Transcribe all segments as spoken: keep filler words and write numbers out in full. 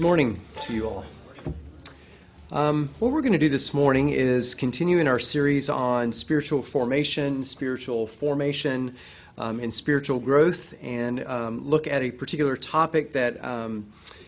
Good morning to you all. Um, what we're going to do this morning is continue in our series on spiritual formation, spiritual formation, um, and spiritual growth, and um, look at a particular topic that um,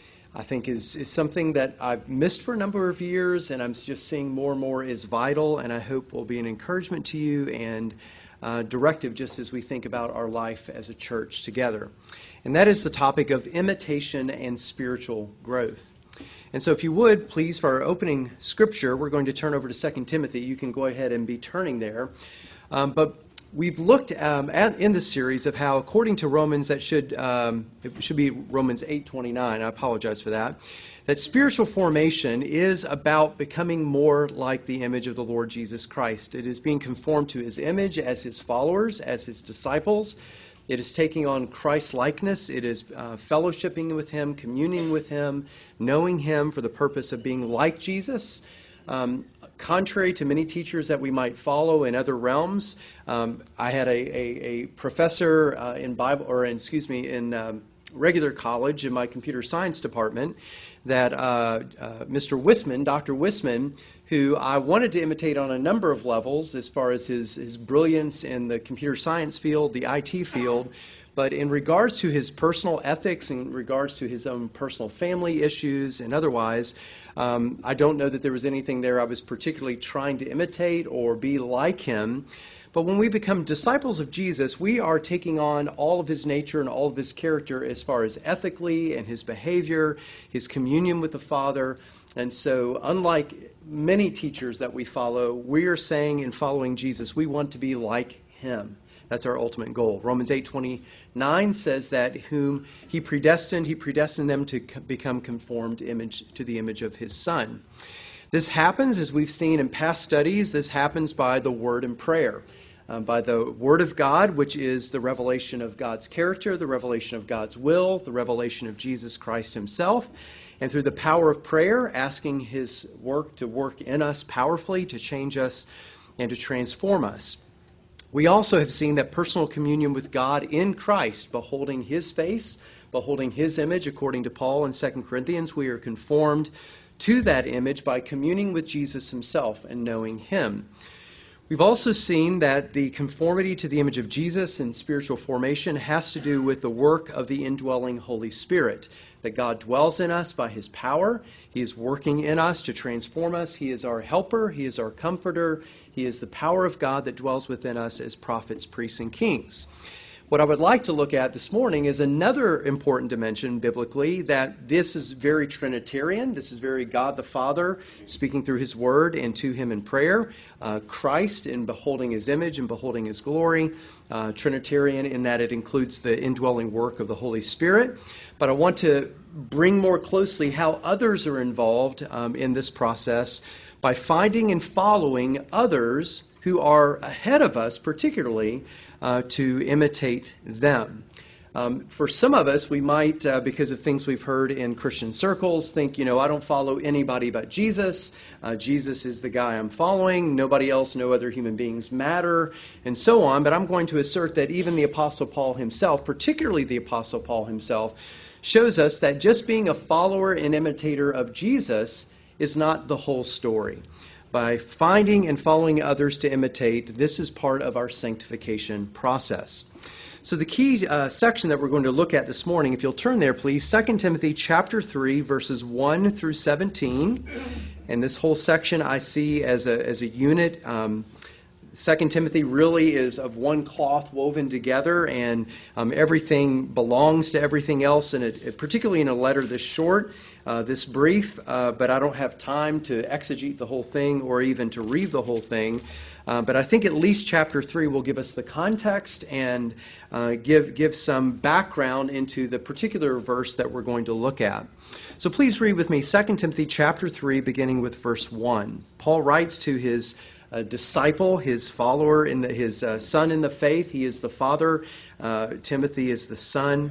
I think is, is something that I've missed for a number of years, and I'm just seeing more and more is vital, and I hope will be an encouragement to you and uh, directive just as we think about our life as a church together. And that is the topic of imitation and spiritual growth. And so if you would, please, for our opening scripture, we're going to turn over to Second Timothy. You can go ahead and be turning there. Um, but we've looked um, at, in this series of how, according to Romans, that should um, it should be Romans eight twenty-nine. I apologize for that. That spiritual formation is about becoming more like the image of the Lord Jesus Christ. It is being conformed to His image as His followers, as His disciples. It is taking on Christ's likeness. It is uh, fellowshipping with Him, communing with Him, knowing Him for the purpose of being like Jesus. Um, contrary to many teachers that we might follow in other realms, um, I had a, a, a professor uh, in Bible, or in, excuse me, in um, regular college in my computer science department, that uh, uh, Mister Wisman, Doctor Wisman, who I wanted to imitate on a number of levels as far as his, his brilliance in the computer science field, the I T field, but in regards to his personal ethics, in regards to his own personal family issues and otherwise, um, I don't know that there was anything there I was particularly trying to imitate or be like him. But when we become disciples of Jesus, we are taking on all of His nature and all of His character as far as ethically and His behavior, His communion with the Father. And so, unlike many teachers that we follow, we are saying in following Jesus, we want to be like Him. That's our ultimate goal. Romans eight twenty-nine says that whom He predestined, He predestined them to become conformed image to the image of His Son. This happens, as we've seen in past studies, this happens by the Word and prayer. Um, by the Word of God, which is the revelation of God's character, the revelation of God's will, the revelation of Jesus Christ Himself, and through the power of prayer, asking His work to work in us powerfully, to change us and to transform us. We also have seen that personal communion with God in Christ, beholding His face, beholding His image, according to Paul in Second Corinthians, we are conformed to that image by communing with Jesus Himself and knowing Him. We've also seen that the conformity to the image of Jesus in spiritual formation has to do with the work of the indwelling Holy Spirit, that God dwells in us by His power. He is working in us to transform us. He is our helper. He is our comforter. He is the power of God that dwells within us as prophets, priests, and kings. What I would like to look at this morning is another important dimension biblically, that this is very Trinitarian. This is very God the Father speaking through His Word and to Him in prayer. Uh, Christ in beholding His image and beholding His glory. Uh, Trinitarian in that it includes the indwelling work of the Holy Spirit. But I want to bring more closely how others are involved um, in this process by finding and following others who are ahead of us, particularly, uh, to imitate them. Um, for some of us, we might, uh, because of things we've heard in Christian circles, think, you know, I don't follow anybody but Jesus. Uh, Jesus is the guy I'm following. Nobody else, no other human beings matter, and so on. But I'm going to assert that even the Apostle Paul himself, particularly the Apostle Paul himself, shows us that just being a follower and imitator of Jesus is not the whole story. By finding and following others to imitate, this is part of our sanctification process. So the key uh, section that we're going to look at this morning, if you'll turn there, please, Second Timothy chapter three, verses one through seventeen. And this whole section I see as a, as a unit. Um, Second Timothy really is of one cloth woven together, and um, everything belongs to everything else, and it, it, particularly in a letter this short, uh, this brief, uh, but I don't have time to exegete the whole thing or even to read the whole thing. Uh, but I think at least chapter three will give us the context and uh, give, give some background into the particular verse that we're going to look at. So please read with me Second Timothy chapter three, beginning with verse one. Paul writes to his uh, disciple, his follower, in the, his uh, son in the faith. He is the father. Uh, Timothy is the son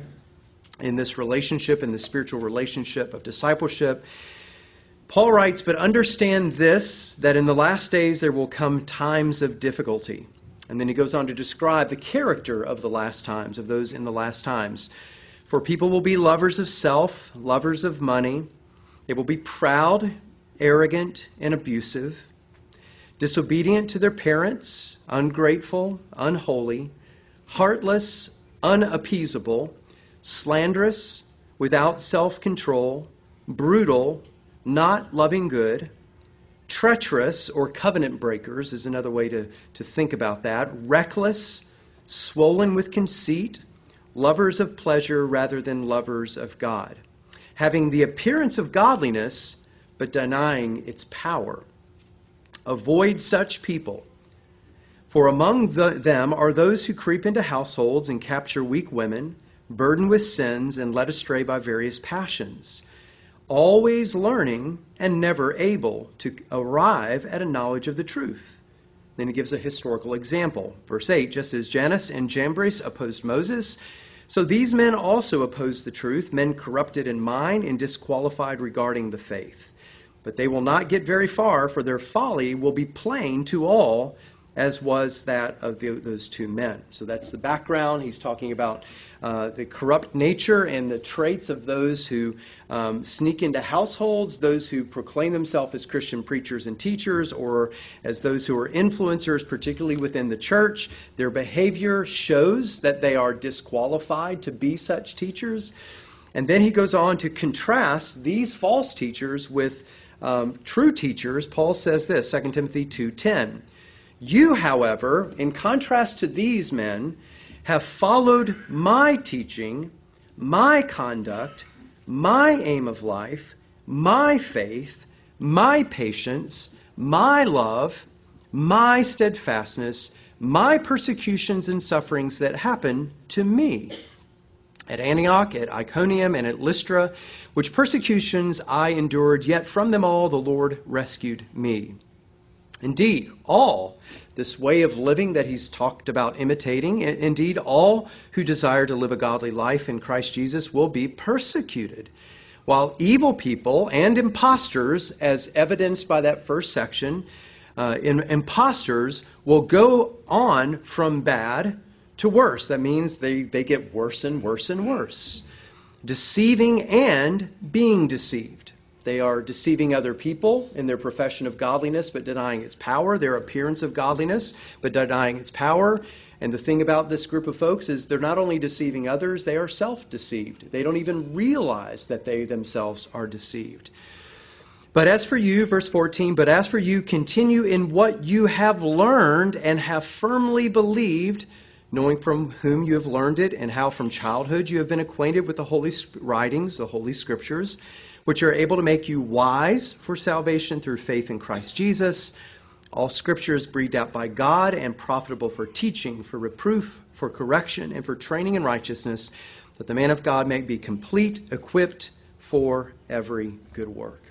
in this relationship, in the spiritual relationship of discipleship. Paul writes, "But understand this, that in the last days there will come times of difficulty." And then he goes on to describe the character of the last times, of those in the last times. "For people will be lovers of self, lovers of money, They will be proud, arrogant, and abusive, disobedient to their parents, ungrateful, unholy, heartless, unappeasable, slanderous, without self-control, brutal, not loving good, treacherous or covenant breakers is another way to, to think about that, reckless, swollen with conceit, lovers of pleasure rather than lovers of God, having the appearance of godliness but denying its power. Avoid such people, for among the, them are those who creep into households and capture weak women, burdened with sins and led astray by various passions, always learning and never able to arrive at a knowledge of the truth. Then he gives a historical example. Verse eight, just as Jannes and Jambres opposed Moses, so these men also opposed the truth, men corrupted in mind and disqualified regarding the faith. But they will not get very far, for their folly will be plain to all, as was that of the, those two men. So that's the background. He's talking about uh, the corrupt nature and the traits of those who um, sneak into households, those who proclaim themselves as Christian preachers and teachers, or as those who are influencers, particularly within the church. Their behavior shows that they are disqualified to be such teachers. And then he goes on to contrast these false teachers with um, true teachers. Paul says this, Second Timothy two ten. You, however, in contrast to these men, have followed my teaching, my conduct, my aim of life, my faith, my patience, my love, my steadfastness, my persecutions and sufferings that happened to me at Antioch, at Iconium, and at Lystra, which persecutions I endured, yet from them all the Lord rescued me. Indeed, all this way of living that he's talked about imitating, indeed, all who desire to live a godly life in Christ Jesus will be persecuted, while evil people and impostors, as evidenced by that first section, uh, in, impostors will go on from bad to worse. That means they, they get worse and worse and worse, deceiving and being deceived. They are deceiving other people in their profession of godliness, but denying its power, their appearance of godliness, but denying its power. And the thing about this group of folks is they're not only deceiving others, they are self-deceived. They don't even realize that they themselves are deceived. But as for you, verse fourteen, but as for you, continue in what you have learned and have firmly believed, knowing from whom you have learned it, and how from childhood you have been acquainted with the holy writings, the holy scriptures, which are able to make you wise for salvation through faith in Christ Jesus. All scripture is breathed out by God and profitable for teaching, for reproof, for correction, and for training in righteousness, that the man of God may be complete, equipped for every good work.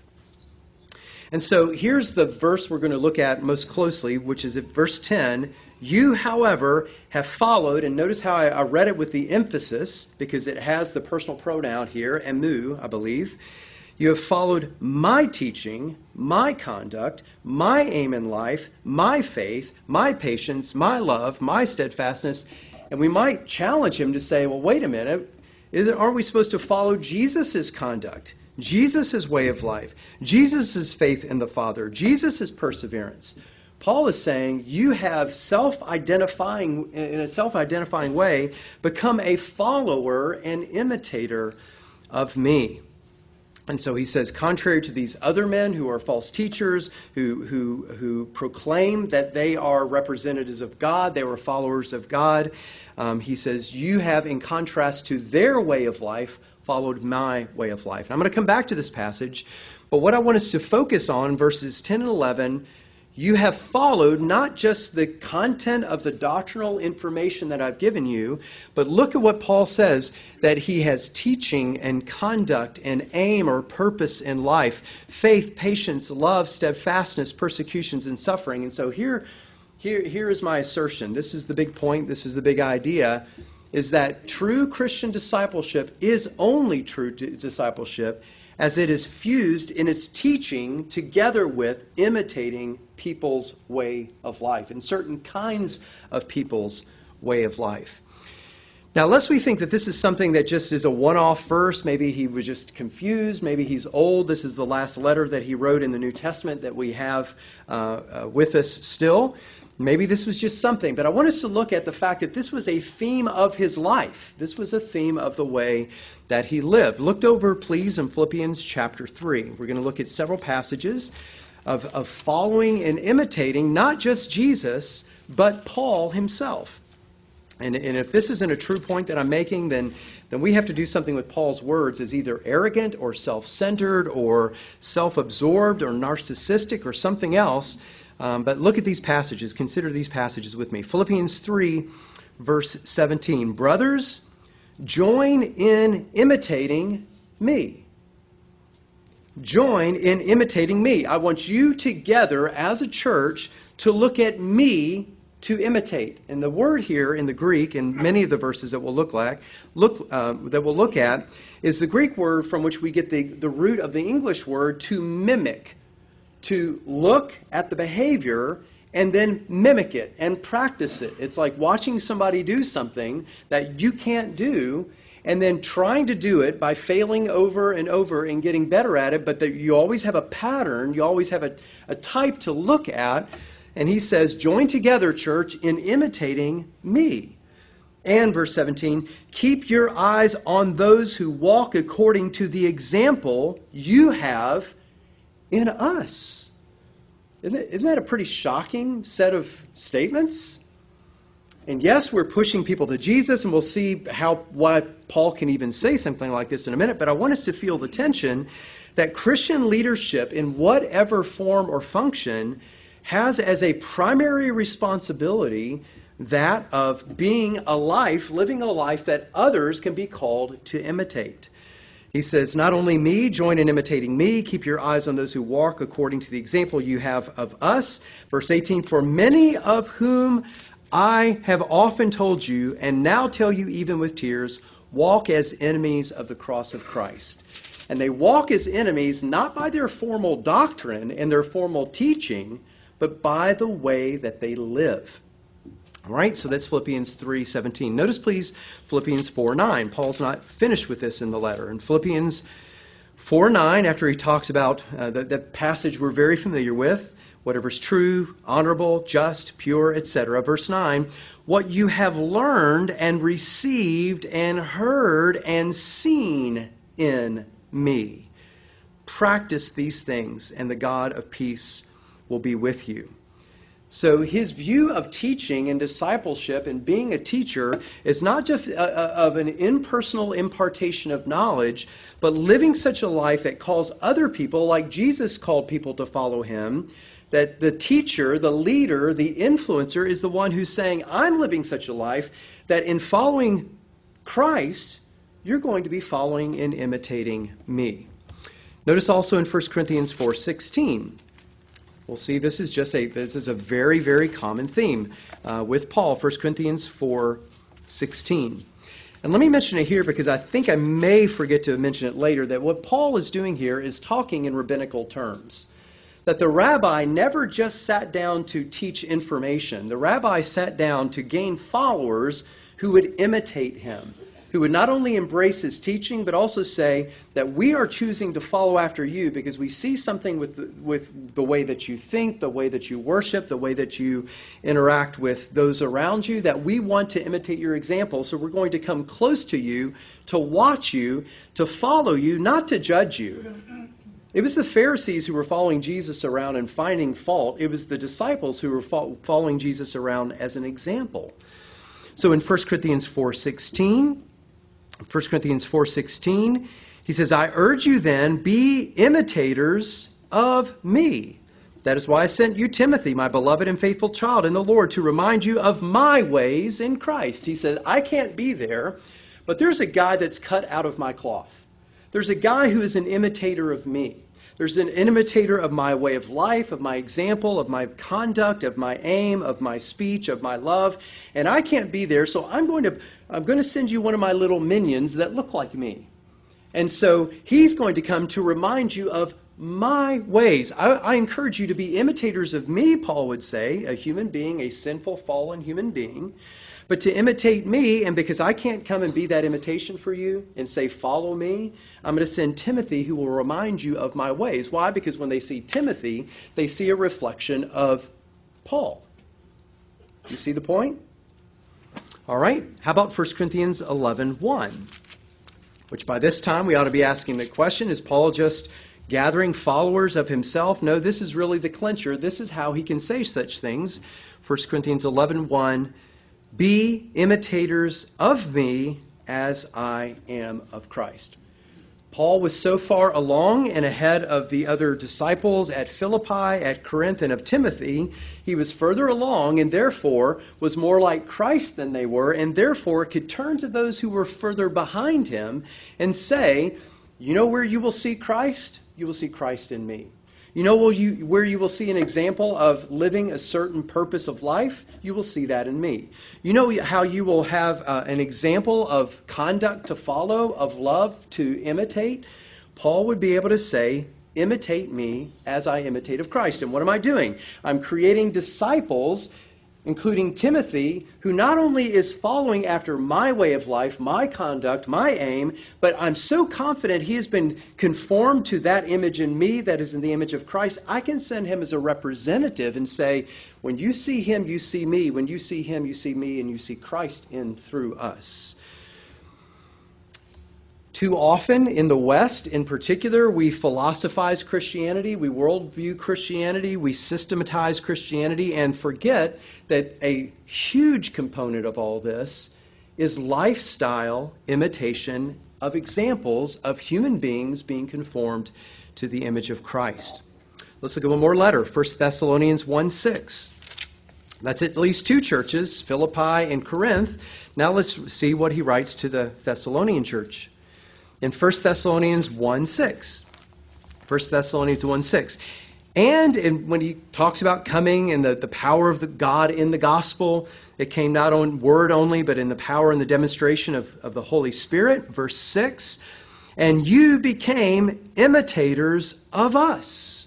And so here's the verse we're going to look at most closely, which is at verse ten. You, however, have followed, and notice how I, I read it with the emphasis, because it has the personal pronoun here, emu, I believe. You have followed my teaching, my conduct, my aim in life, my faith, my patience, my love, my steadfastness. And we might challenge him to say, well, wait a minute, is it, aren't we supposed to follow Jesus' conduct, Jesus' way of life, Jesus' faith in the Father, Jesus' perseverance? Paul is saying you have self-identifying, in a self-identifying way, become a follower and imitator of me. And so he says, contrary to these other men who are false teachers, who, who, who proclaim that they are representatives of God, they were followers of God, um, he says, you have, in contrast to their way of life, followed my way of life. And I'm going to come back to this passage, but what I want us to focus on, verses ten and eleven, you have followed not just the content of the doctrinal information that I've given you, but look at what Paul says, that he has teaching and conduct and aim or purpose in life, faith, patience, love, steadfastness, persecutions, and suffering. And so here, here, here is my assertion. This is the big point. This is the big idea, is that true Christian discipleship is only true d- discipleship as it is fused in its teaching together with imitating people's way of life and certain kinds of people's way of life. Now, lest we think that this is something that just is a one-off verse, maybe he was just confused, maybe he's old, this is the last letter that he wrote in the New Testament that we have uh, uh, with us still. Maybe this was just something, but I want us to look at the fact that this was a theme of his life. This was a theme of the way that he lived. Look over, please, in Philippians chapter three. We're going to look at several passages of, of following and imitating not just Jesus, but Paul himself. And, and if this isn't a true point that I'm making, then, then we have to do something with Paul's words as either arrogant or self-centered or self-absorbed or narcissistic or something else. Um, but look at these passages. Consider these passages with me. Philippians three, verse seventeen. Brothers, join in imitating me. Join in imitating me. I want you together as a church to look at me to imitate. And the word here in the Greek, in many of the verses that we'll look like, look uh, that we'll look at, is the Greek word from which we get the, the root of the English word to mimic. To look at the behavior and then mimic it and practice it. It's like watching somebody do something that you can't do and then trying to do it by failing over and over and getting better at it, but that you always have a pattern, you always have a, a type to look at. And he says, join together, church, in imitating me. And verse seventeen, keep your eyes on those who walk according to the example you have in us. Isn't that, isn't that a pretty shocking set of statements? And yes, we're pushing people to Jesus, and we'll see how why Paul can even say something like this in a minute, but I want us to feel the tension that Christian leadership in whatever form or function has as a primary responsibility that of being a life, living a life that others can be called to imitate. He says, not only me, join in imitating me, keep your eyes on those who walk according to the example you have of us. Verse eighteen, for many of whom I have often told you, and now tell you even with tears, walk as enemies of the cross of Christ. And they walk as enemies not by their formal doctrine and their formal teaching, but by the way that they live. All right, so that's Philippians three seventeen. Notice, please, Philippians four nine. Paul's not finished with this in the letter. In Philippians four nine, after he talks about uh, the, the passage we're very familiar with, whatever's true, honorable, just, pure, et cetera. Verse nine, what you have learned and received and heard and seen in me. Practice these things, and the God of peace will be with you. So his view of teaching and discipleship and being a teacher is not just a, a, of an impersonal impartation of knowledge, but living such a life that calls other people, like Jesus called people to follow him, that the teacher, the leader, the influencer is the one who's saying, I'm living such a life that in following Christ, you're going to be following and imitating me. Notice also in First Corinthians four sixteen. We'll see this is just a this is a very, very common theme uh, with Paul, First Corinthians four sixteen. And let me mention it here because I think I may forget to mention it later, that what Paul is doing here is talking in rabbinical terms. That the rabbi never just sat down to teach information. The rabbi sat down to gain followers who would imitate him, who would not only embrace his teaching, but also say that we are choosing to follow after you because we see something with the, with the way that you think, the way that you worship, the way that you interact with those around you, that we want to imitate your example. So we're going to come close to you, to watch you, to follow you, not to judge you. It was the Pharisees who were following Jesus around and finding fault. It was the disciples who were fo- following Jesus around as an example. So in First Corinthians four sixteen, First Corinthians four sixteen, he says, I urge you then, be imitators of me. That is why I sent you Timothy, my beloved and faithful child in the Lord, to remind you of my ways in Christ. He said, I can't be there, but there's a guy that's cut out of my cloth. There's a guy who is an imitator of me. There's an imitator of my way of life, of my example, of my conduct, of my aim, of my speech, of my love. And I can't be there, so I'm going to I'm going to send you one of my little minions that look like me. And so he's going to come to remind you of my ways. I, I encourage you to be imitators of me, Paul would say, a human being, a sinful, fallen human being. But to imitate me, and because I can't come and be that imitation for you and say, follow me, I'm going to send Timothy who will remind you of my ways. Why? Because when they see Timothy, they see a reflection of Paul. You see the point? All right. How about First Corinthians eleven one? Which by this time we ought to be asking the question, is Paul just gathering followers of himself? No, this is really the clincher. This is how he can say such things. First Corinthians eleven one. Be imitators of me as I am of Christ. Paul was so far along and ahead of the other disciples at Philippi, at Corinth, and of Timothy. He was further along and therefore was more like Christ than they were, and therefore could turn to those who were further behind him and say, you know where you will see Christ? You will see Christ in me. You know will you, where you will see an example of living a certain purpose of life? You will see that in me. You know how you will have uh, an example of conduct to follow, of love to imitate? Paul would be able to say, imitate me as I imitate of Christ. And what am I doing? I'm creating disciples, including Timothy, who not only is following after my way of life, my conduct, my aim, but I'm so confident he has been conformed to that image in me that is in the image of Christ, I can send him as a representative and say, when you see him, you see me. When you see him, you see me, and you see Christ in through us. Too often in the West, in particular, we philosophize Christianity, we worldview Christianity, we systematize Christianity, and forget that a huge component of all this is lifestyle imitation of examples of human beings being conformed to the image of Christ. Let's look at one more letter, First Thessalonians one six. That's at least two churches, Philippi and Corinth. Now let's see what he writes to the Thessalonian church. In First Thessalonians one six. First Thessalonians one six. And in, when he talks about coming and the, the power of the God in the gospel, it came not on word only, but in the power and the demonstration of, of the Holy Spirit. Verse six. And you became imitators of us.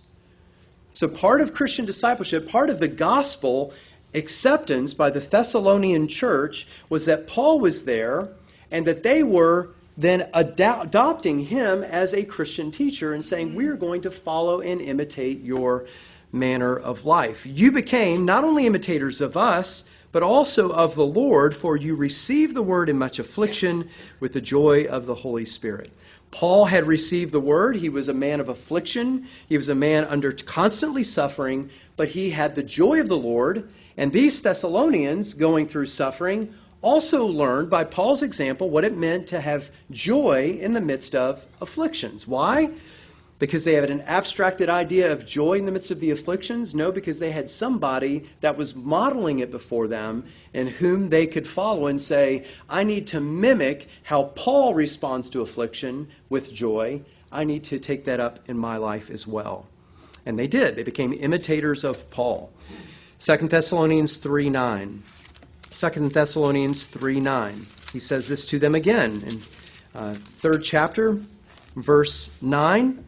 So part of Christian discipleship, part of the gospel acceptance by the Thessalonian church was that Paul was there and that they were then adopting him as a Christian teacher and saying, we're going to follow and imitate your manner of life. You became not only imitators of us, but also of the Lord, for you received the word in much affliction with the joy of the Holy Spirit. Paul had received the word. He was a man of affliction. He was a man under constantly suffering, but he had the joy of the Lord. And these Thessalonians going through suffering also learned by Paul's example what it meant to have joy in the midst of afflictions. Why? Because they had an abstracted idea of joy in the midst of the afflictions? No, because they had somebody that was modeling it before them and whom they could follow and say, I need to mimic how Paul responds to affliction with joy. I need to take that up in my life as well. And they did. They became imitators of Paul. Second Thessalonians three nine. Second Thessalonians three nine. He says this to them again in uh, third chapter, verse nine.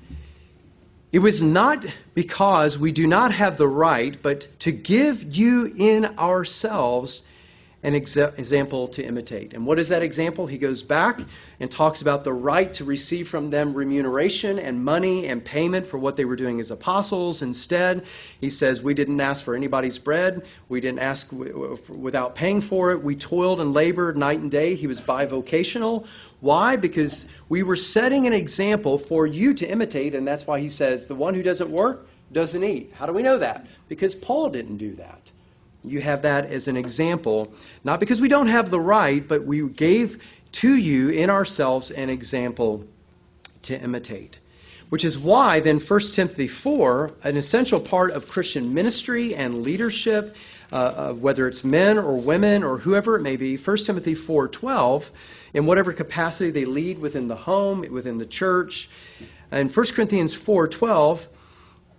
It was not because we do not have the right, but to give you in ourselves an exa- example to imitate. And what is that example? He goes back and talks about the right to receive from them remuneration and money and payment for what they were doing as apostles. Instead, he says, we didn't ask for anybody's bread. We didn't ask w- without paying for it. We toiled and labored night and day. He was bivocational. Why? Because we were setting an example for you to imitate, and that's why he says, the one who doesn't work doesn't eat. How do we know that? Because Paul didn't do that. You have that as an example, not because we don't have the right, but we gave to you in ourselves an example to imitate. Which is why then First Timothy four, an essential part of Christian ministry and leadership, uh, uh, whether it's men or women or whoever it may be, First Timothy four twelve, in whatever capacity they lead within the home, within the church. And First Corinthians four twelve,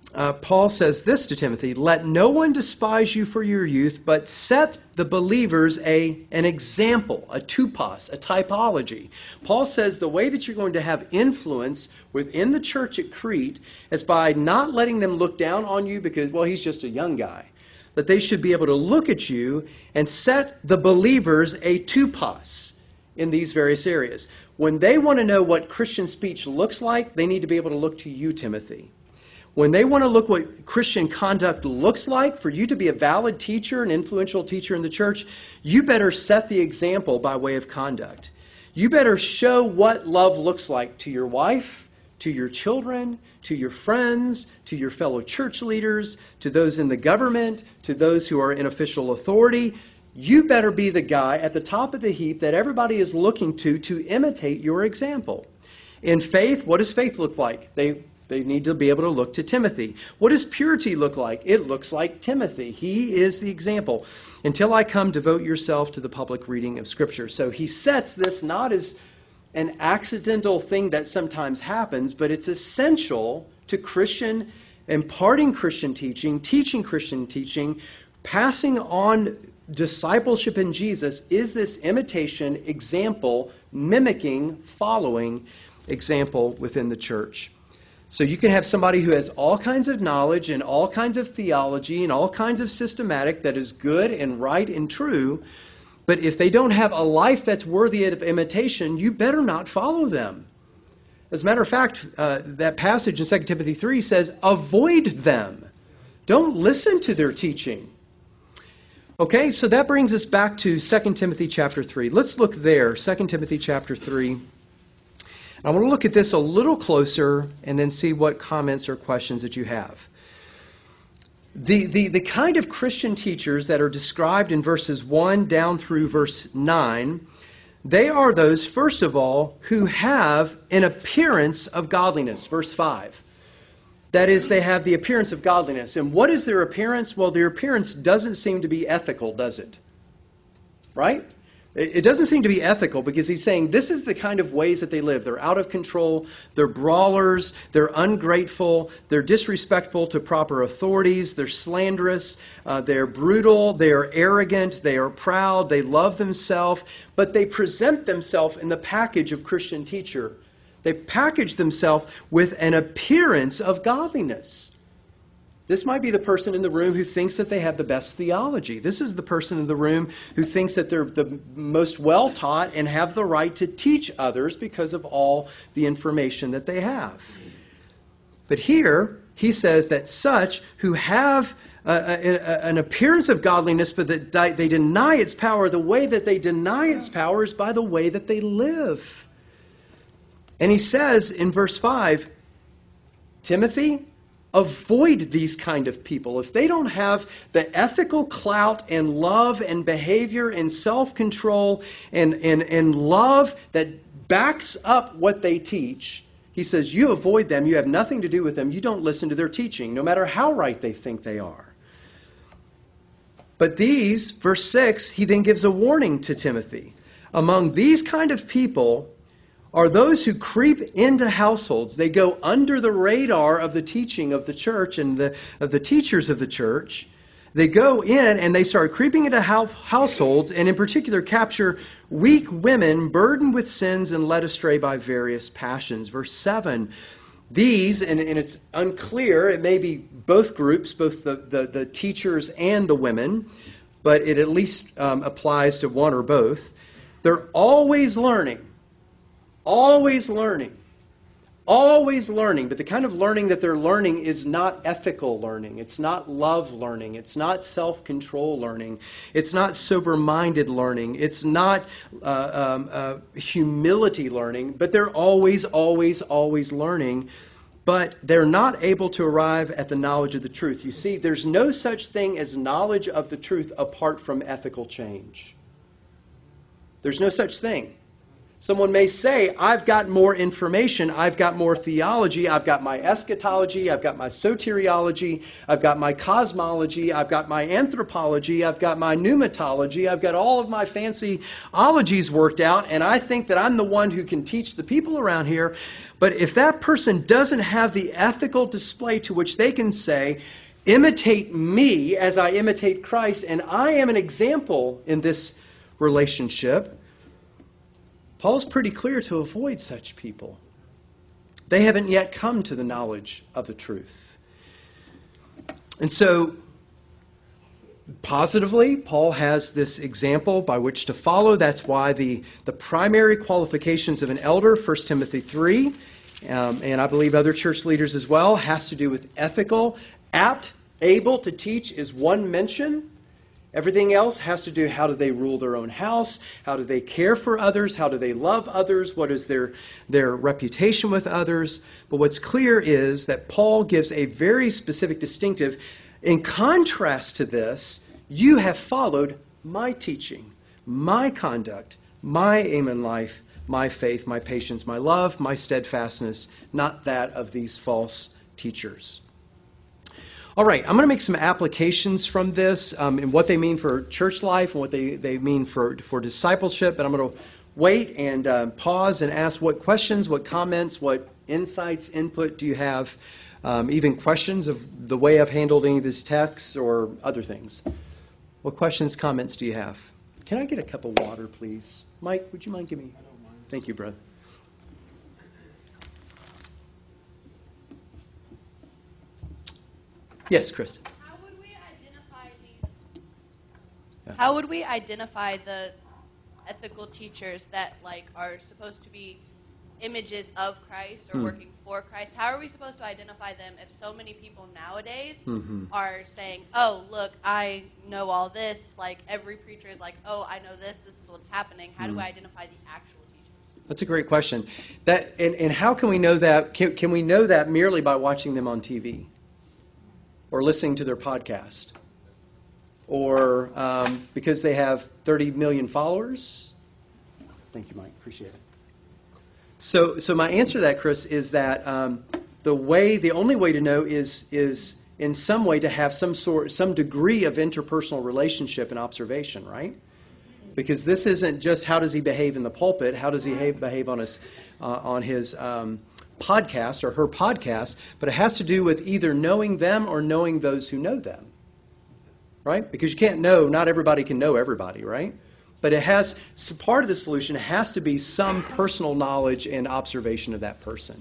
uh, Paul says this to Timothy, "Let no one despise you for your youth, but set the believers a, an example, a tupos, a typology." Paul says the way that you're going to have influence within the church at Crete is by not letting them look down on you because, well, he's just a young guy. That they should be able to look at you and set the believers a tupos in these various areas. When they want to know what Christian speech looks like, they need to be able to look to you, Timothy. When they want to look what Christian conduct looks like, for you to be a valid teacher, an influential teacher in the church, you better set the example by way of conduct. You better show what love looks like to your wife, to your children, to your friends, to your fellow church leaders, to those in the government, to those who are in official authority. You better be the guy at the top of the heap that everybody is looking to to imitate your example. In faith, what does faith look like? They They need to be able to look to Timothy. What does purity look like? It looks like Timothy. He is the example. Until I come, devote yourself to the public reading of Scripture. So he sets this not as an accidental thing that sometimes happens, but it's essential to Christian, imparting Christian teaching, teaching Christian teaching, passing on discipleship in Jesus is this imitation, example, mimicking, following example within the church. So you can have somebody who has all kinds of knowledge and all kinds of theology and all kinds of systematic that is good and right and true, but if they don't have a life that's worthy of imitation, you better not follow them. As a matter of fact, uh, that passage in Second Timothy three says, avoid them. Don't listen to their teaching. Okay, so that brings us back to Second Timothy chapter three. Let's look there, Second Timothy chapter three. I want to look at this a little closer and then see what comments or questions that you have. The, the, the kind of Christian teachers that are described in verses one down through verse nine, they are those, first of all, who have an appearance of godliness. Verse five. That is, they have the appearance of godliness. And what is their appearance? Well, their appearance doesn't seem to be ethical, does it? Right? It doesn't seem to be ethical because he's saying this is the kind of ways that they live. They're out of control. They're brawlers. They're ungrateful. They're disrespectful to proper authorities. They're slanderous. Uh, they're brutal. They are arrogant. They are proud. They love themselves. But they present themselves in the package of Christian teacher. They package themselves with an appearance of godliness. This might be the person in the room who thinks that they have the best theology. This is the person in the room who thinks that they're the most well-taught and have the right to teach others because of all the information that they have. But here, he says that such who have a, a, an appearance of godliness, but that they deny its power, the way that they deny its power is by the way that they live. And he says in verse five, Timothy, avoid these kind of people. If they don't have the ethical clout and love and behavior and self-control and, and, and love that backs up what they teach, he says, you avoid them. You have nothing to do with them. You don't listen to their teaching, no matter how right they think they are. But these, verse six, he then gives a warning to Timothy. Among these kind of people are those who creep into households. They go under the radar of the teaching of the church and the, of the teachers of the church. They go in and they start creeping into households and in particular capture weak women burdened with sins and led astray by various passions. Verse seven, these, and, and it's unclear, it may be both groups, both the, the, the teachers and the women, but it at least um, applies to one or both. They're always learning. Always learning. Always learning. But the kind of learning that they're learning is not ethical learning. It's not love learning. It's not self-control learning. It's not sober-minded learning. It's not uh, um, uh, humility learning. But they're always, always, always learning. But they're not able to arrive at the knowledge of the truth. You see, there's no such thing as knowledge of the truth apart from ethical change. There's no such thing. Someone may say, I've got more information, I've got more theology, I've got my eschatology, I've got my soteriology, I've got my cosmology, I've got my anthropology, I've got my pneumatology, I've got all of my fancy ologies worked out, and I think that I'm the one who can teach the people around here. But if that person doesn't have the ethical display to which they can say, imitate me as I imitate Christ, and I am an example in this relationship, Paul's pretty clear to avoid such people. They haven't yet come to the knowledge of the truth. And so, positively, Paul has this example by which to follow. That's why the, the primary qualifications of an elder, First Timothy three, um, and I believe other church leaders as well, has to do with ethical. Apt, able to teach is one mention. Everything else has to do, how do they rule their own house? How do they care for others? How do they love others? What is their, their reputation with others? But what's clear is that Paul gives a very specific distinctive. In contrast to this, you have followed my teaching, my conduct, my aim in life, my faith, my patience, my love, my steadfastness, not that of these false teachers. All right, I'm going to make some applications from this um, and what they mean for church life and what they, they mean for, for discipleship. And I'm going to wait and uh, pause and ask what questions, what comments, what insights, input do you have, um, even questions of the way I've handled any of these texts or other things. What questions, comments do you have? Can I get a cup of water, please? Mike, would you mind giving me? I don't mind. Thank you, brother. Yes, Chris. How would we identify these? Yeah. How would we identify the ethical teachers that like are supposed to be images of Christ or hmm. working for Christ? How are we supposed to identify them if so many people nowadays mm-hmm. are saying, "Oh, look, I know all this." Like every preacher is like, "Oh, I know this. This is what's happening." How mm. do we identify the actual teachers? That's a great question. That and, and how can we know that? Can, can we know that merely by watching them on T V? Or listening to their podcast, or um, because they have thirty million followers? Thank you, Mike. Appreciate it. So, so my answer to that, Chris, is that um, the way, the only way to know is is in some way to have some sort, some degree of interpersonal relationship and observation, right? Because this isn't just how does he behave in the pulpit, how does he behave, behave on his uh, on his um, podcast or her podcast, but it has to do with either knowing them or knowing those who know them, right? Because you can't know, not everybody can know everybody, right? But it has, so part of the solution has to be some personal knowledge and observation of that person.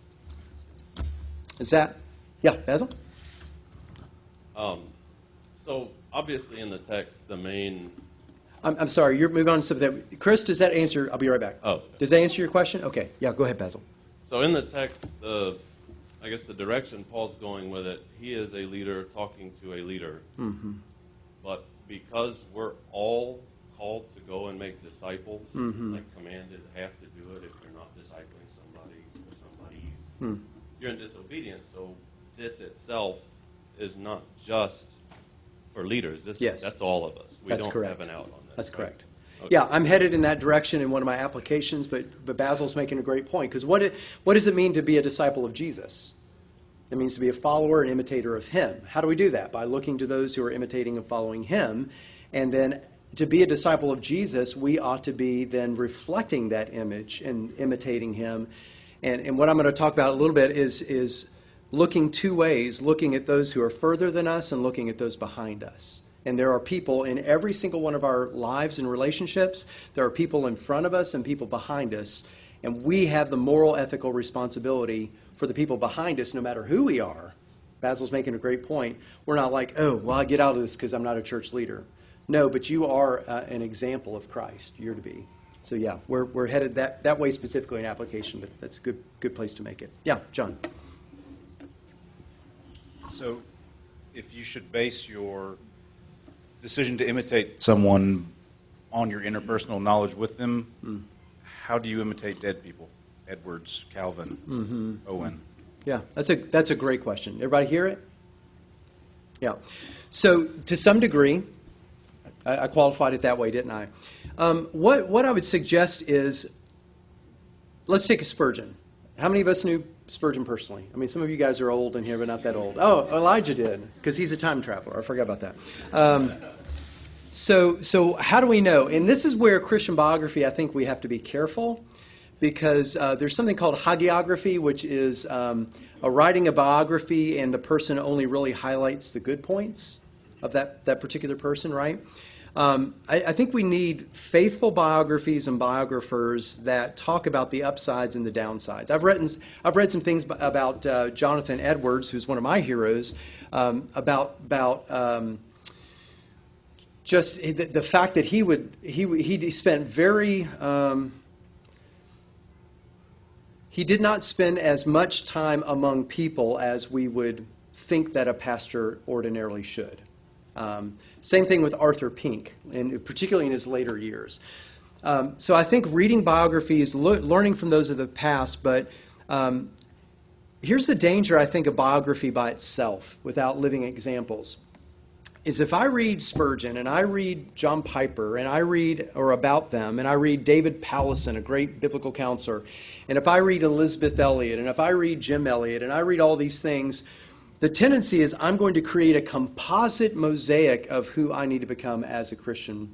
Is that, yeah, Basil? Um, so obviously in the text, the main... I'm, I'm sorry, you're moving on to something. Chris, does that answer, I'll be right back. Oh. Okay. Does that answer your question? Okay, yeah, go ahead, Basil. So in the text, the I guess the direction Paul's going with it, he is a leader talking to a leader. Mm-hmm. But because we're all called to go and make disciples, mm-hmm. like commanded, have to do it if you're not discipling somebody or somebody's, mm. you're in disobedience. So this itself is not just for leaders. This, yes. That's all of us. We that's don't correct. have an out on that. That's right? correct. Okay. Yeah, I'm headed in that direction in one of my applications, but, but Basil's making a great point. Because what, it, what does it mean to be a disciple of Jesus? It means to be a follower and imitator of him. How do we do that? By looking to those who are imitating and following him. And then to be a disciple of Jesus, we ought to be then reflecting that image and imitating him. And, and what I'm going to talk about a little bit is, is looking two ways, looking at those who are further than us and looking at those behind us. And there are people in every single one of our lives and relationships. There are people in front of us and people behind us. And we have the moral, ethical responsibility for the people behind us, no matter who we are. Basil's making a great point. We're not like, oh, well, I get out of this because I'm not a church leader. No, but you are uh, an example of Christ. You're to be. So, yeah, we're we're headed that, that way specifically in application, but that's a good, good place to make it. Yeah, John. So, if you should base your decision to imitate someone on your interpersonal knowledge with them, mm. how do you imitate dead people? Edwards, Calvin, mm-hmm. Owen. Yeah, that's a that's a great question. Everybody hear it? Yeah. So to some degree, I, I qualified it that way, didn't I? Um, what what I would suggest is let's take a Spurgeon. How many of us knew Spurgeon personally? I mean, some of you guys are old in here, but not that old. Oh, Elijah did, because he's a time traveler. I forgot about that. Um, so, so how do we know? And this is where Christian biography, I think we have to be careful, because uh, there's something called hagiography, which is um, a writing a biography, and the person only really highlights the good points of that, that particular person, right? Um, I, I think we need faithful biographies and biographers that talk about the upsides and the downsides. I've read, I've read some things about uh, Jonathan Edwards, who's one of my heroes, um, about about um, just the, the fact that he would he he spent very um, he did not spend as much time among people as we would think that a pastor ordinarily should. Um, same thing with Arthur Pink, and particularly in his later years. Um, so I think reading biographies, lo- learning from those of the past, but um, here's the danger, I think, of biography by itself without living examples, is if I read Spurgeon and I read John Piper and I read, or about them, and I read David Powlison, a great biblical counselor, and if I read Elizabeth Elliot, and if I read Jim Elliot, and I read all these things, the tendency is I'm going to create a composite mosaic of who I need to become as a Christian,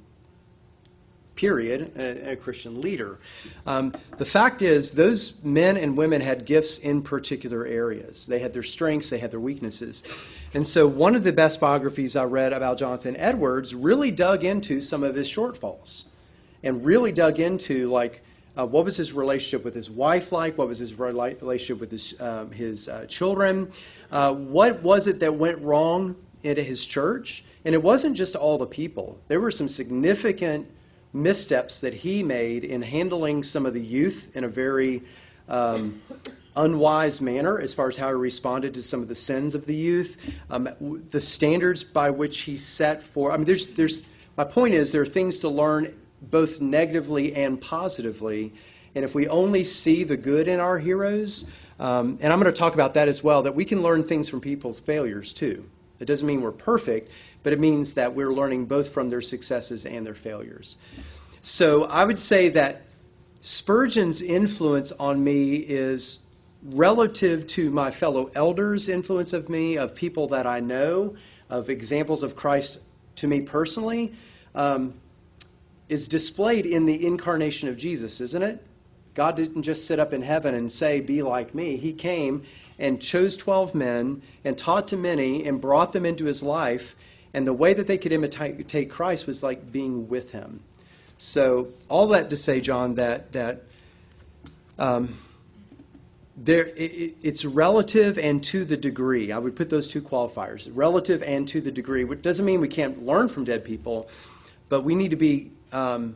period, a, a Christian leader. Um, the fact is, those men and women had gifts in particular areas. They had their strengths, they had their weaknesses. And so one of the best biographies I read about Jonathan Edwards really dug into some of his shortfalls and really dug into, like, Uh, what was his relationship with his wife like? What was his rela- relationship with his um, his uh, children? Uh, what was it that went wrong in his church? And it wasn't just all the people. There were some significant missteps that he made in handling some of the youth in a very um, unwise manner as far as how he responded to some of the sins of the youth. Um, the standards by which he set for, I mean, there's there's. My point is there are things to learn both negatively and positively. And if we only see the good in our heroes, um, and I'm going to talk about that as well, that we can learn things from people's failures too. It doesn't mean we're perfect, but it means that we're learning both from their successes and their failures. So I would say that Spurgeon's influence on me is relative to my fellow elders' influence of me, of people that I know, of examples of Christ to me personally, um, is displayed in the incarnation of Jesus, isn't it? God didn't just sit up in heaven and say, be like me. He came and chose twelve men and taught to many and brought them into his life. And the way that they could imitate Christ was like being with him. So all that to say, John, that that um, there it, it's relative and to the degree. I would put those two qualifiers, relative and to the degree, which doesn't mean we can't learn from dead people, but we need to be Um,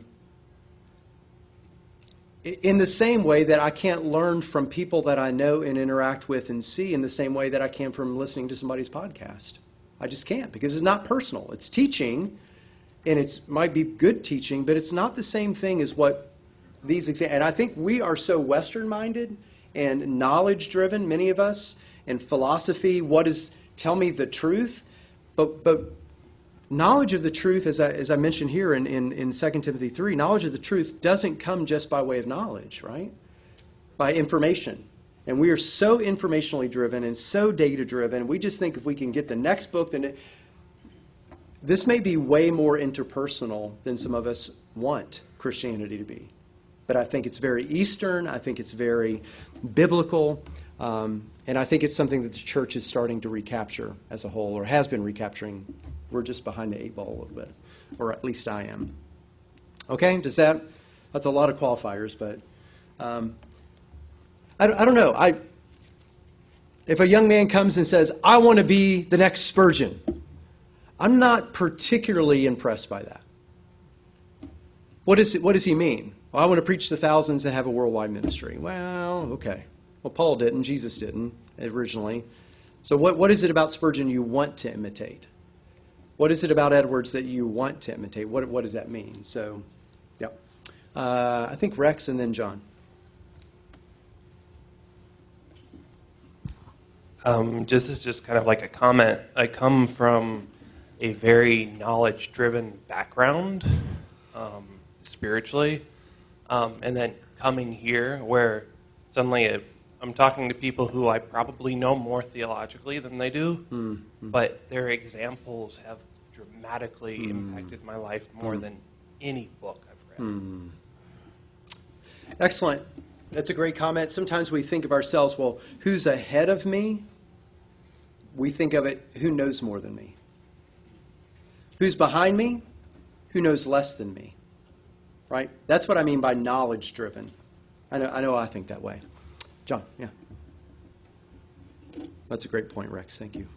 in the same way that I can't learn from people that I know and interact with and see in the same way that I can from listening to somebody's podcast. I just can't, because it's not personal. It's teaching, and it might be good teaching, but it's not the same thing as what these examples. And I think we are so Western-minded and knowledge-driven, many of us, and philosophy. What is, tell me the truth, but but. Knowledge of the truth, as I, as I mentioned here in, in, in Second Timothy three, knowledge of the truth doesn't come just by way of knowledge, right? By information. And we are so informationally driven and so data-driven. We just think if we can get the next book, then it, this may be way more interpersonal than some of us want Christianity to be. But I think it's very Eastern. I think it's very biblical. Um, and I think it's something that the church is starting to recapture as a whole, or has been recapturing. We're just behind the eight ball a little bit, or at least I am. Okay, does that, that's a lot of qualifiers, but um, I, I don't know. I, if a young man comes and says, I want to be the next Spurgeon, I'm not particularly impressed by that. What, is it, what does he mean? Well, I want to preach to thousands and have a worldwide ministry. Well, okay. Well, Paul didn't, Jesus didn't originally. So what, what is it about Spurgeon you want to imitate? What is it about Edwards that you want to imitate? What, what does that mean? So, yeah. Uh, I think Rex and then John. Um, just as just kind of like a comment, I come from a very knowledge-driven background, um, spiritually, um, and then coming here where suddenly it, I'm talking to people who I probably know more theologically than they do, Mm-hmm. but their examples have dramatically Mm. impacted my life more Mm. than any book I've read. Hmm. Excellent. That's a great comment. Sometimes we think of ourselves, well, who's ahead of me? We think of it, who knows more than me? Who's behind me? Who knows less than me? Right? That's what I mean by knowledge driven. I know I know I think that way. John, yeah. That's a great point, Rex. Thank you.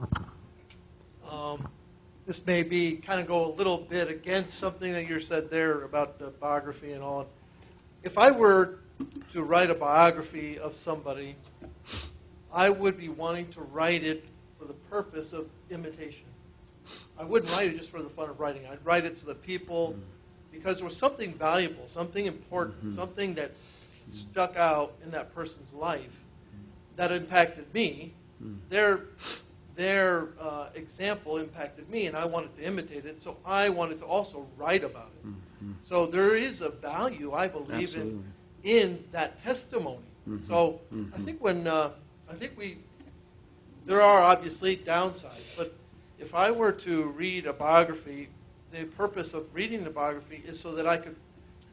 Um, this may be kind of go a little bit against something that you said there about the biography and all. If I were to write a biography of somebody, I would be wanting to write it for the purpose of imitation. I wouldn't write it just for the fun of writing. I'd write it so that people, because there was something valuable, something important, Mm-hmm. something that stuck out in that person's life that impacted me. Mm. Their their uh, example impacted me, and I wanted to imitate it, so I wanted to also write about it. Mm-hmm. So there is a value, I believe, Absolutely. in in that testimony. Mhm. So Mhm. I think when uh, I think we there are obviously downsides, but if I were to read a biography, the purpose of reading the biography is so that I could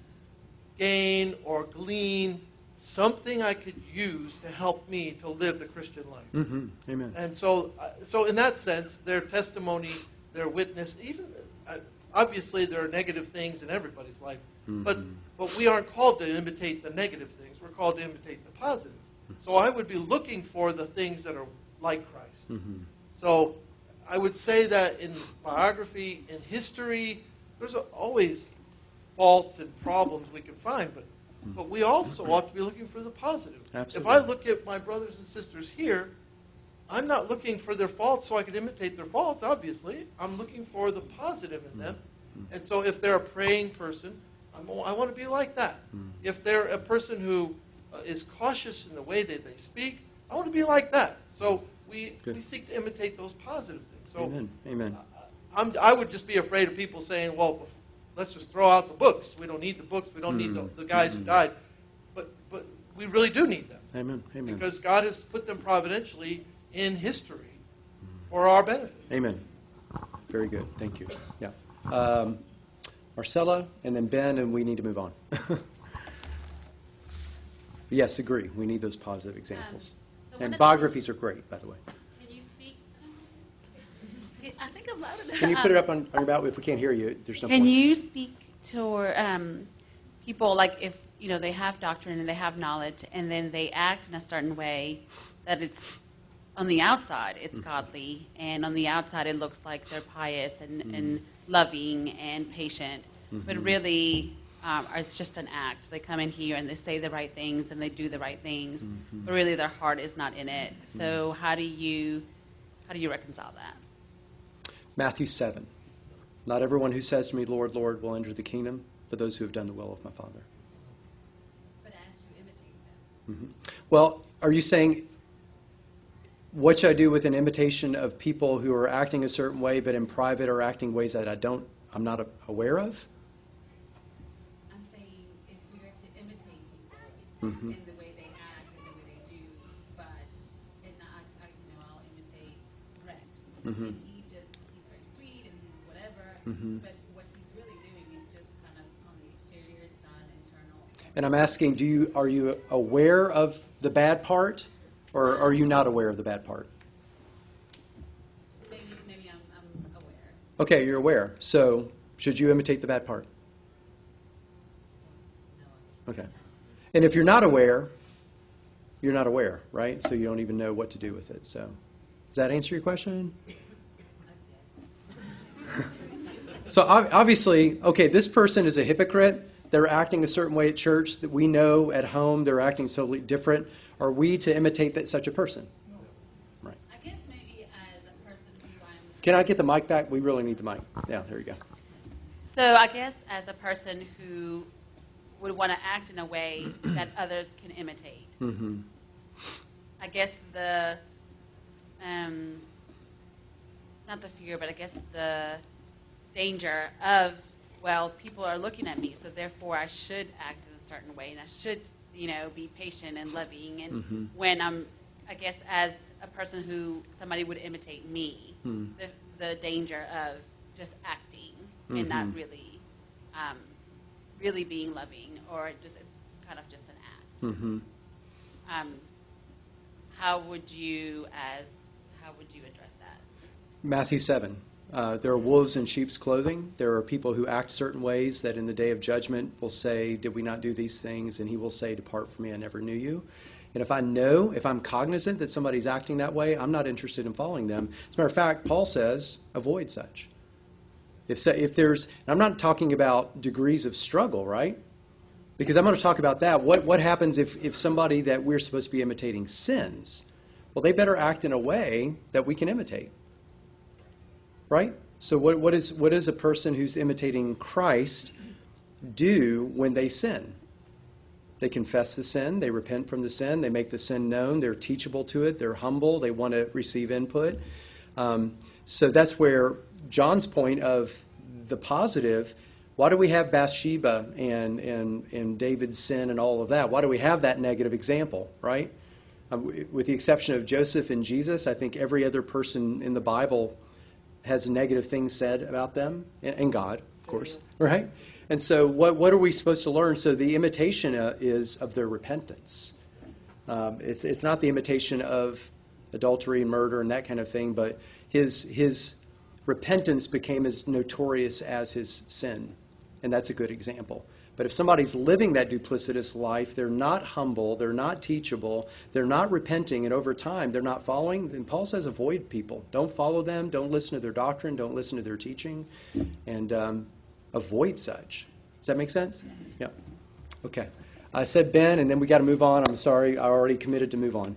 gain or glean something I could use to help me to live the Christian life. Mm-hmm. Amen. And so, uh, so in that sense, their testimony, their witness, even uh, obviously there are negative things in everybody's life, but Mhm. but we aren't called to imitate the negative things. We're called to imitate the positive. So I would be looking for the things that are like Christ. Mm-hmm. So I would say that in biography, in history, there's always faults and problems we can find, but but we also ought to be looking for the positive. Absolutely. If I look at my brothers and sisters here, I'm not looking for their faults so I can imitate their faults, obviously. I'm looking for the positive in them. And so if they're a praying person, I'm, I want to be like that. If they're a person who uh, is cautious in the way that they speak, I want to be like that. So we, Good. we seek to imitate those positive things. So Amen. Amen. I'm, I would just be afraid of people saying, well, let's just throw out the books. We don't need the books. We don't need the, the guys who died. But, but we really do need them. Amen. Amen. Because God has put them providentially in history for our benefit. Amen. Very good. Thank you. Yeah. Um, Marcella, and then Ben, and we need to move on. Yes, agree. We need those positive examples. Um, so one And of the- biographies are great, by the way. Can you speak? I think I'm loud enough. Can you put it up on, on your mouth? If we can't hear you, there's no Can point. you speak to um, people, like if you know they have doctrine and they have knowledge, and then they act in a certain way that it's on the outside it's Mm-hmm. godly, and on the outside it looks like they're pious and, Mm-hmm. and loving and patient, but really um, it's just an act. They come in here and they say the right things and they do the right things, Mm-hmm. but really their heart is not in it. So how do you how do you reconcile that? Matthew seven. Not everyone who says to me, Lord, Lord, will enter the kingdom, but those who have done the will of my Father. But as you imitate them. Mhm. Well, are you saying, what should I do with an imitation of people who are acting a certain way, but in private are acting ways that I don't, I'm not aware of? I'm saying if we are to imitate people Mhm. in the way they act and the way they do, but and not, I, you know, I'll imitate Rex, Mhm. and he just he's very sweet and he's whatever, Mhm. but what he's really doing is just kind of on the exterior. It's not an internal. And I'm asking, do you are you aware of the bad part, or are you not aware of the bad part? Maybe maybe I'm, I'm aware. Okay, you're aware. So should you imitate the bad part? No. Okay. And if you're not aware, you're not aware, right? So you don't even know what to do with it. So does that answer your question? So ob- obviously, okay, this person is a hypocrite. They're acting a certain way at church that we know at home they're acting totally different. Are we to imitate that such a person? Right. I guess maybe as a person who I'm. Can I get the mic back? We really need the mic. Yeah, there you go. So I guess as a person who would want to act in a way that others can imitate, Mm-hmm. I guess the, um, not the fear, but I guess the danger of, well, people are looking at me, so therefore I should act in a certain way, and I should you know, be patient and loving. And Mm-hmm. when I'm, I guess, as a person who somebody would imitate me, Hmm. the, the danger of just acting and not Mhm. really, um, really being loving, or just it's kind of just an act. Mm-hmm. Um, how would you, as how would you address that? Matthew seven. Uh, there are wolves in sheep's clothing. There are people who act certain ways that in the day of judgment will say, did we not do these things? And he will say, depart from me, I never knew you. And if I know, if I'm cognizant that somebody's acting that way, I'm not interested in following them. As a matter of fact, Paul says, avoid such. If, so, if there's, and I'm not talking about degrees of struggle, right? Because I'm going to talk about that. What, what happens if, if somebody that we're supposed to be imitating sins? Well, they better act in a way that we can imitate. Right? So what, what, is, what does a person who's imitating Christ do when they sin? They confess the sin, they repent from the sin, they make the sin known, they're teachable to it, they're humble, they want to receive input. Um, so that's where John's point of the positive, why do we have Bathsheba and, and, and David's sin and all of that? Why do we have that negative example, right? Um, with the exception of Joseph and Jesus, I think every other person in the Bible has negative things said about them, and, and God, of course, right? And so what, what are we supposed to learn? So the imitation uh, is of their repentance. Um, it's, it's not the imitation of adultery and murder and that kind of thing, but his, his repentance became as notorious as his sin. And that's a good example. But if somebody's living that duplicitous life, they're not humble, they're not teachable, they're not repenting, and over time they're not following, then Paul says avoid people. Don't follow them, don't listen to their doctrine, don't listen to their teaching, and um, avoid such. Does that make sense? Yeah. Okay. I said Ben, and then we got to move on. I'm sorry, I already committed to move on.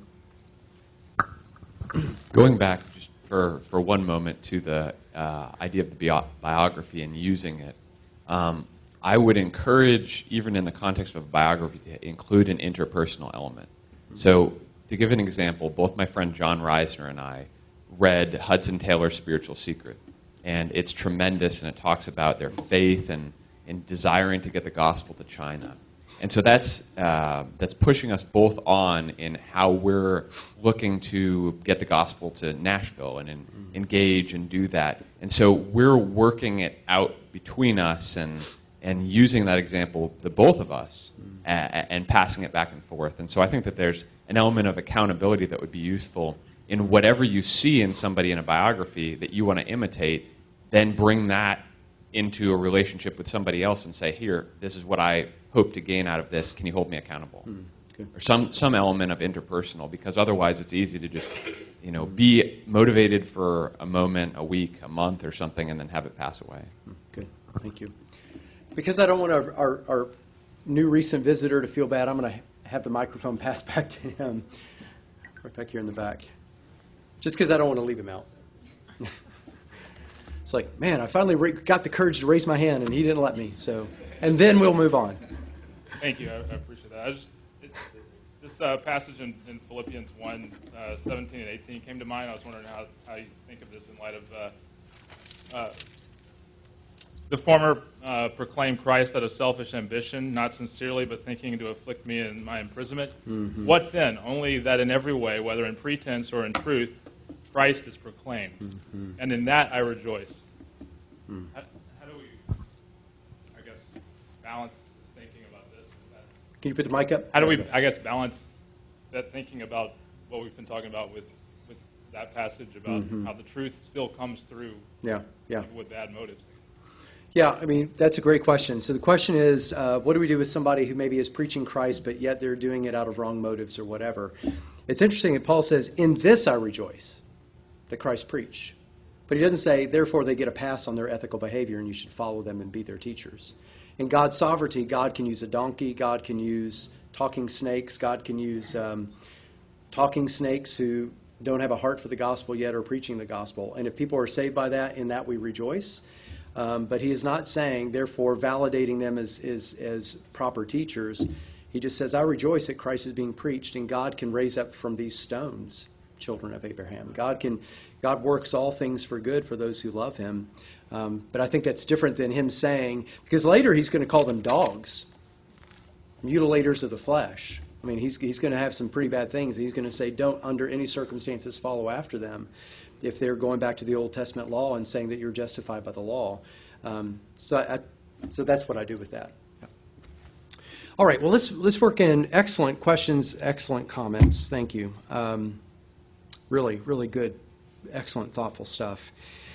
Going back just for, for one moment to the uh, idea of the bio- biography and using it, um, I would encourage, even in the context of a biography, to include an interpersonal element. So, to give an example, both my friend John Reisner and I read Hudson Taylor's Spiritual Secret. And it's tremendous, and it talks about their faith and, and desiring to get the gospel to China. And so that's, uh, that's pushing us both on in how we're looking to get the gospel to Nashville and in, engage and do that. And so we're working it out between us and and using that example, the both of us, uh, and passing it back and forth. And so I think that there's an element of accountability that would be useful in whatever you see in somebody in a biography that you want to imitate, then bring that into a relationship with somebody else and say, here, this is what I hope to gain out of this. Can you hold me accountable? Mm, okay. Or some, some element of interpersonal, because otherwise it's easy to just, you know, be motivated for a moment, a week, a month or something, and then have it pass away. Good. Thank you. Because I don't want our, our, our new recent visitor to feel bad, I'm going to have the microphone passed back to him, right back here in the back. Just because I don't want to leave him out. It's like, man, I finally re- got the courage to raise my hand, and he didn't let me. So, and then we'll move on. Thank you. I, I appreciate that. I just, it, this uh, passage in, in Philippians one, uh, seventeen and eighteen came to mind. I was wondering how, how you think of this in light of uh, uh, the former uh, proclaimed Christ out of selfish ambition, not sincerely, but thinking to afflict me in my imprisonment. Mm-hmm. What then? Only that in every way, whether in pretense or in truth, Christ is proclaimed. Mm-hmm. And in that I rejoice. Mm. How, how do we, I guess, balance thinking about this? That, Can you put the mic up? How do we, I guess, balance that thinking about what we've been talking about with, with that passage about mm-hmm. how the truth still comes through yeah, yeah. with bad motives? Yeah, I mean, that's a great question. So the question is, uh, what do we do with somebody who maybe is preaching Christ, but yet they're doing it out of wrong motives or whatever? It's interesting that Paul says, in this I rejoice, that Christ preached. But he doesn't say, therefore they get a pass on their ethical behavior and you should follow them and be their teachers. In God's sovereignty, God can use a donkey, God can use talking snakes, God can use um, talking snakes who don't have a heart for the gospel yet or preaching the gospel. And if people are saved by that, in that we rejoice. Um, but he is not saying, therefore, validating them as, as, as proper teachers. He just says, I rejoice that Christ is being preached, and God can raise up from these stones children of Abraham. God can, God works all things for good for those who love him. Um, but I think that's different than him saying, because later he's going to call them dogs. mutilators of the flesh. I mean, he's, he's going to have some pretty bad things. He's going to say, don't under any circumstances follow after them if they're going back to the Old Testament law and saying that you're justified by the law. Um, so, I, so that's what I do with that. Yeah. All right, well, let's, let's work in excellent questions, excellent comments. Thank you. Um, really, really good, excellent, thoughtful stuff.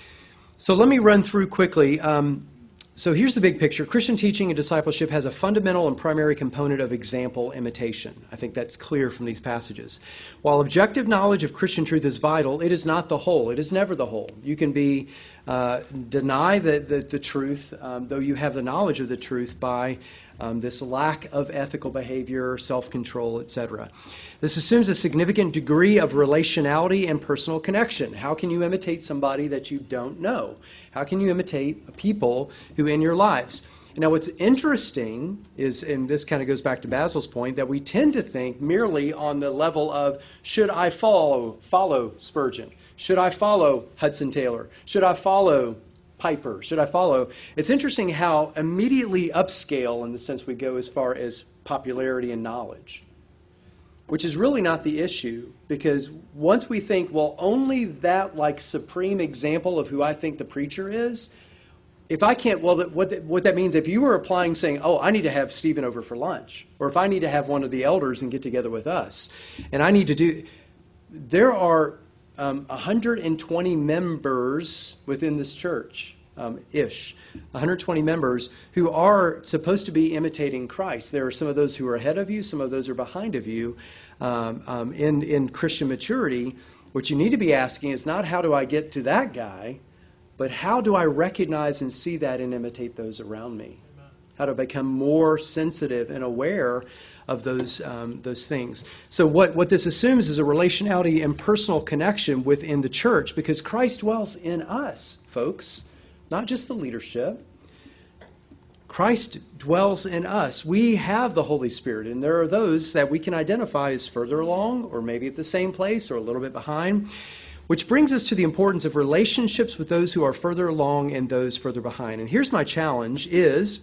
So let me run through quickly. Um, So here's the big picture. Christian teaching and discipleship has a fundamental and primary component of example imitation. I think that's clear from these passages. While objective knowledge of Christian truth is vital, it is not the whole. It is never the whole. You can be uh, deny the, the, the truth, um, though you have the knowledge of the truth, by um, this lack of ethical behavior, self-control, et cetera. This assumes a significant degree of relationality and personal connection. How can you imitate somebody that you don't know? How can you imitate people who in your lives? Now, what's interesting is, and this kind of goes back to Basil's point, that we tend to think merely on the level of, should I follow, follow Spurgeon? Should I follow Hudson Taylor? Should I follow Piper? Should I follow? It's interesting how immediately upscale, in the sense we go as far as popularity and knowledge, which is really not the issue, because once we think, well, only that like supreme example of who I think the preacher is, if I can't, well, what that, what that means, if you were applying saying, oh, I need to have Stephen over for lunch, or if I need to have one of the elders and get together with us, and I need to do, there are um, one hundred twenty members within this church, um, ish, one hundred twenty members who are supposed to be imitating Christ. There are some of those who are ahead of you, some of those are behind of you um, um, in, in Christian maturity. What you need to be asking is not how do I get to that guy, but how do I recognize and see that and imitate those around me? How to become more sensitive and aware of those um, those things. So what, what this assumes is a relationality and personal connection within the church, because Christ dwells in us, folks, not just the leadership. Christ dwells in us. We have the Holy Spirit, and there are those that we can identify as further along, or maybe at the same place, or a little bit behind. Which brings us to the importance of relationships with those who are further along and those further behind. And here's my challenge is,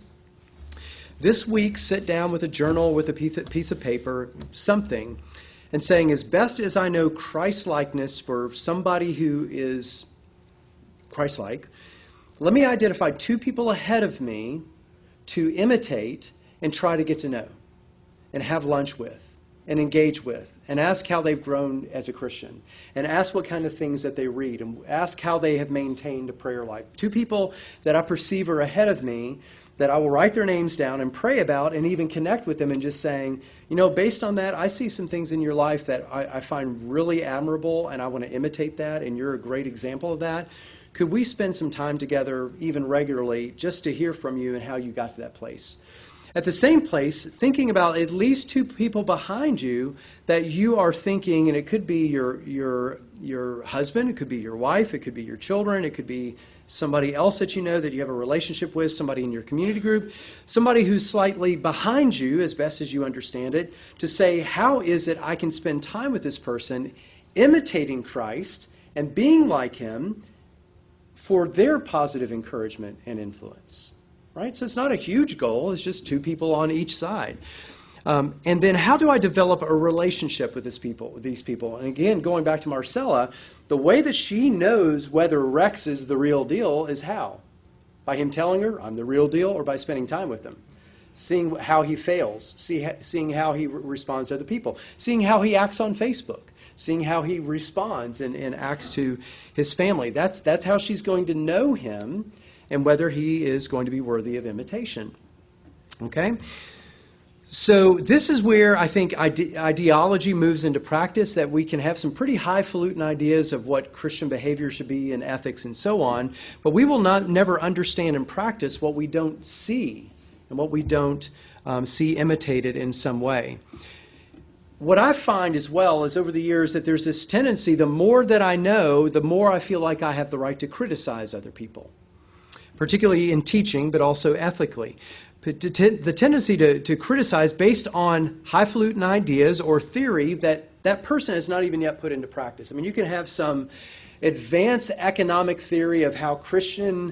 this week sit down with a journal, with a piece of paper, something, and saying, as best as I know Christ-likeness for somebody who is Christ-like, let me identify two people ahead of me to imitate and try to get to know and have lunch with and engage with, and ask how they've grown as a Christian, and ask what kind of things that they read, and ask how they have maintained a prayer life. Two people that I perceive are ahead of me, that I will write their names down and pray about and even connect with them and just saying, you know, based on that, I see some things in your life that I, I find really admirable, and I want to imitate that, and you're a great example of that. Could we spend some time together, even regularly, just to hear from you and how you got to that place? At the same place, thinking about at least two people behind you that you are thinking, and it could be your your your husband, it could be your wife, it could be your children, it could be somebody else that you know that you have a relationship with, somebody in your community group, somebody who's slightly behind you, as best as you understand it, to say, how is it I can spend time with this person, imitating Christ and being like him for their positive encouragement and influence? Right? So it's not a huge goal. It's just two people on each side. Um, and then how do I develop a relationship with this people, with these people? And again, going back to Marcella, the way that she knows whether Rex is the real deal is how? By him telling her, I'm the real deal, or by spending time with him. Seeing how he fails, see, seeing how he re- responds to other people, seeing how he acts on Facebook, seeing how he responds and, and acts to his family. That's, that's how she's going to know him, and whether he is going to be worthy of imitation. Okay? So this is where I think ide- ideology moves into practice, that we can have some pretty highfalutin ideas of what Christian behavior should be and ethics and so on, but we will not never understand and practice what we don't see and what we don't um, see imitated in some way. What I find as well is over the years that there's this tendency, the more that I know, the more I feel like I have the right to criticize other people, particularly in teaching, but also ethically. The tendency to, to criticize based on highfalutin ideas or theory that that person has not even yet put into practice. I mean, you can have some advanced economic theory of how Christian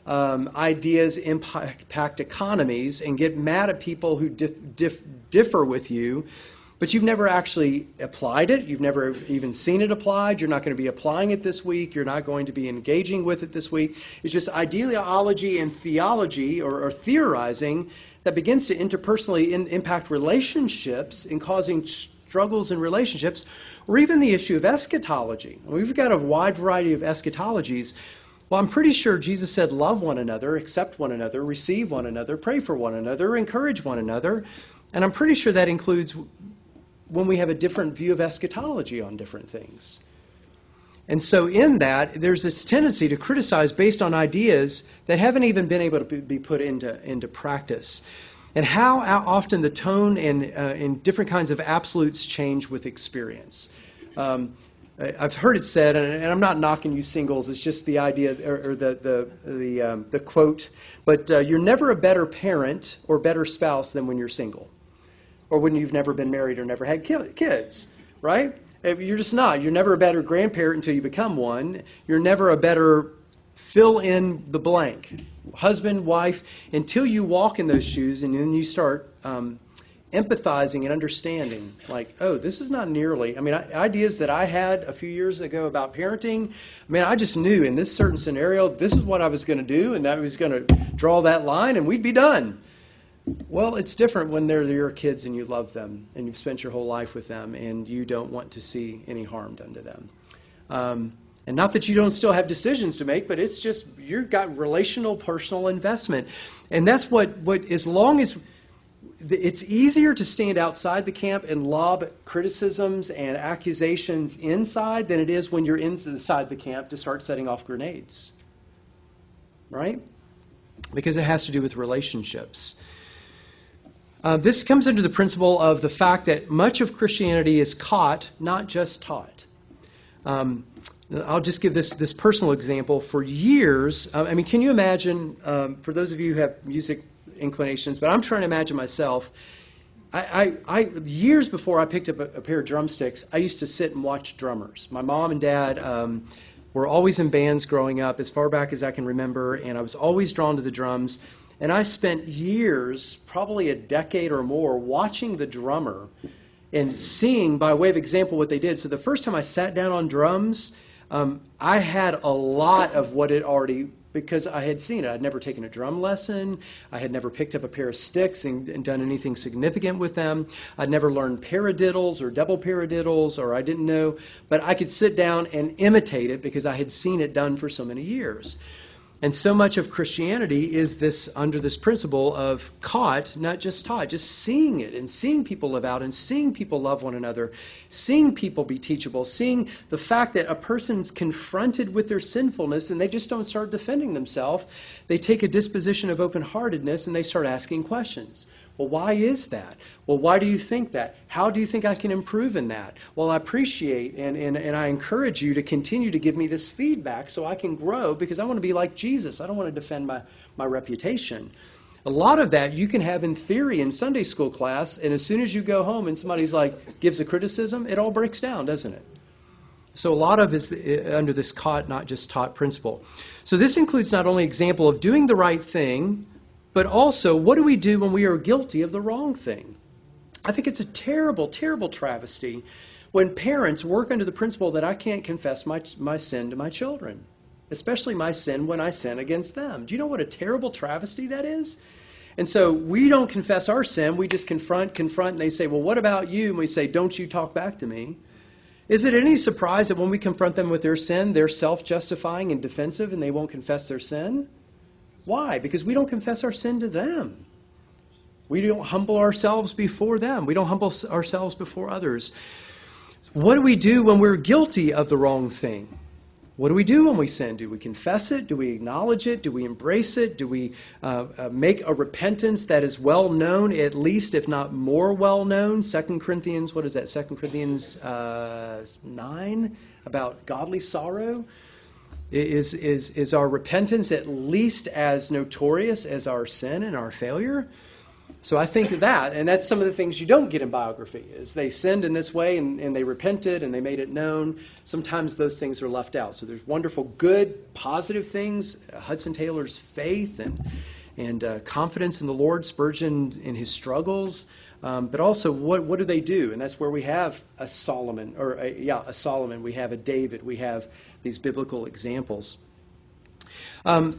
um, ideas impact economies and get mad at people who dif- dif- differ with you, but you've never actually applied it. You've never even seen it applied. You're not going to be applying it this week. You're not going to be engaging with it this week. It's just ideology and theology or, or theorizing that begins to interpersonally in, impact relationships and causing struggles in relationships, or even the issue of eschatology. We've got a wide variety of eschatologies. Well, I'm pretty sure Jesus said, love one another, accept one another, receive one another, pray for one another, encourage one another. And I'm pretty sure that includes when we have a different view of eschatology on different things. And so in that, there's this tendency to criticize based on ideas that haven't even been able to be put into, into practice. And how often the tone and uh, in different kinds of absolutes change with experience. Um, I've heard it said, and I'm not knocking you singles, it's just the idea, or, or the, the, the, um, the quote, but uh, you're never a better parent or better spouse than when you're single, or when you've never been married or never had kids, right? You're just not. You're never a better grandparent until you become one. You're never a better fill in the blank, husband, wife, until you walk in those shoes and then you start um, empathizing and understanding, like, oh, this is not nearly, I mean, ideas that I had a few years ago about parenting, I mean, I just knew in this certain scenario, this is what I was going to do, and I was going to draw that line, and we'd be done. Well, it's different when they're your kids and you love them, and you've spent your whole life with them, and you don't want to see any harm done to them. Um, and not that you don't still have decisions to make, but it's just, you've got relational, personal investment. And that's what, what as long as, it's easier to stand outside the camp and lob criticisms and accusations inside than it is when you're inside the camp to start setting off grenades. Right? Because it has to do with relationships. Uh, this comes under the principle of the fact that much of Christianity is caught, not just taught. Um, I'll just give this, this personal example. For years, uh, I mean, can you imagine, um, for those of you who have music inclinations, but I'm trying to imagine myself, I, I, I years before I picked up a, a pair of drumsticks, I used to sit and watch drummers. My mom and dad um, were always in bands growing up, as far back as I can remember, and I was always drawn to the drums. And I spent years, probably a decade or more, watching the drummer and seeing, by way of example, what they did. So the first time I sat down on drums, um, I had a lot of what it already, because I had seen it. I'd never taken a drum lesson. I had never picked up a pair of sticks and, and done anything significant with them. I'd never learned paradiddles or double paradiddles, or I didn't know. But I could sit down and imitate it because I had seen it done for so many years. And so much of Christianity is this under this principle of caught, not just taught, just seeing it and seeing people live out and seeing people love one another, seeing people be teachable, seeing the fact that a person's confronted with their sinfulness and they just don't start defending themselves. They take a disposition of open-heartedness and they start asking questions. Well, why is that? Well, why do you think that? How do you think I can improve in that? Well, I appreciate and, and, and I encourage you to continue to give me this feedback so I can grow, because I want to be like Jesus. I don't want to defend my, my reputation. A lot of that you can have in theory in Sunday school class, and as soon as you go home and somebody's like, gives a criticism, it all breaks down, doesn't it? So a lot of it is under this caught, not just taught principle. So this includes not only example of doing the right thing, but also, what do we do when we are guilty of the wrong thing? I think it's a terrible, terrible travesty when parents work under the principle that I can't confess my, my sin to my children, especially my sin when I sin against them. Do you know what a terrible travesty that is? And so we don't confess our sin. We just confront, confront, and they say, well, what about you? And we say, don't you talk back to me. Is it any surprise that when we confront them with their sin, they're self-justifying and defensive and they won't confess their sin? Why? Because we don't confess our sin to them. We don't humble ourselves before them. We don't humble ourselves before others. What do we do when we're guilty of the wrong thing? What do we do when we sin? Do we confess it? Do we acknowledge it? Do we embrace it? Do we uh, uh, make a repentance that is well known, at least, if not more well known? Second Corinthians, what is that? Second Corinthians uh, nine, about godly sorrow. Is, is, is our repentance at least as notorious as our sin and our failure? So I think of that, and that's some of the things you don't get in biography, is they sinned in this way, and, and they repented, and they made it known. Sometimes those things are left out. So there's wonderful, good, positive things. Uh, Hudson Taylor's faith and, and uh, confidence in the Lord, Spurgeon in his struggles. Um, but also, what, what do they do? And that's where we have a Solomon, or a, yeah, a Solomon. We have a David. We have these biblical examples. Um,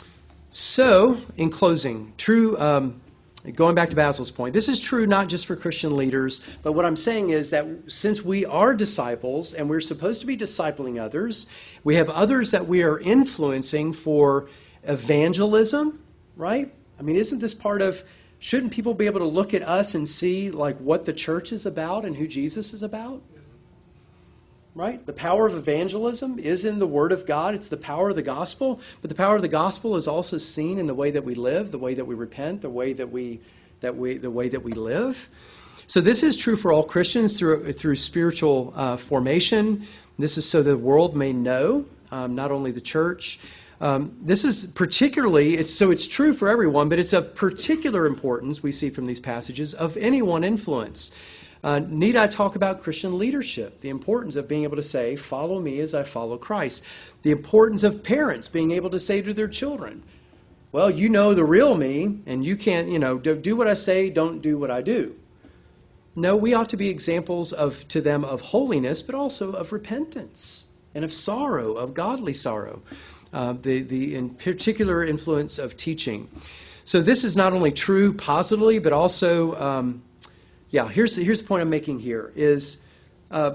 so, in closing, true... Um, Going back to Basil's point, this is true not just for Christian leaders, but what I'm saying is that since we are disciples and we're supposed to be discipling others, we have others that we are influencing for evangelism, right? I mean, isn't this part of, shouldn't people be able to look at us and see like what the church is about and who Jesus is about? Right? The power of evangelism is in the Word of God. It's the power of the gospel. But the power of the gospel is also seen in the way that we live, the way that we repent, the way that we that we the way that we live. So this is true for all Christians through through spiritual uh, formation. This is so the world may know, um, not only the church. Um, this is particularly it's so it's true for everyone, but it's of particular importance we see from these passages of anyone influence. Uh, need I talk about Christian leadership, the importance of being able to say, follow me as I follow Christ, the importance of parents being able to say to their children, well, you know the real me, and you can't, you know, do, do what I say, don't do what I do. No, we ought to be examples of to them of holiness, but also of repentance and of sorrow, of godly sorrow, uh, the, the in particular influence of teaching. So this is not only true positively, but also... Um, Yeah, here's the, here's the point I'm making here, is uh,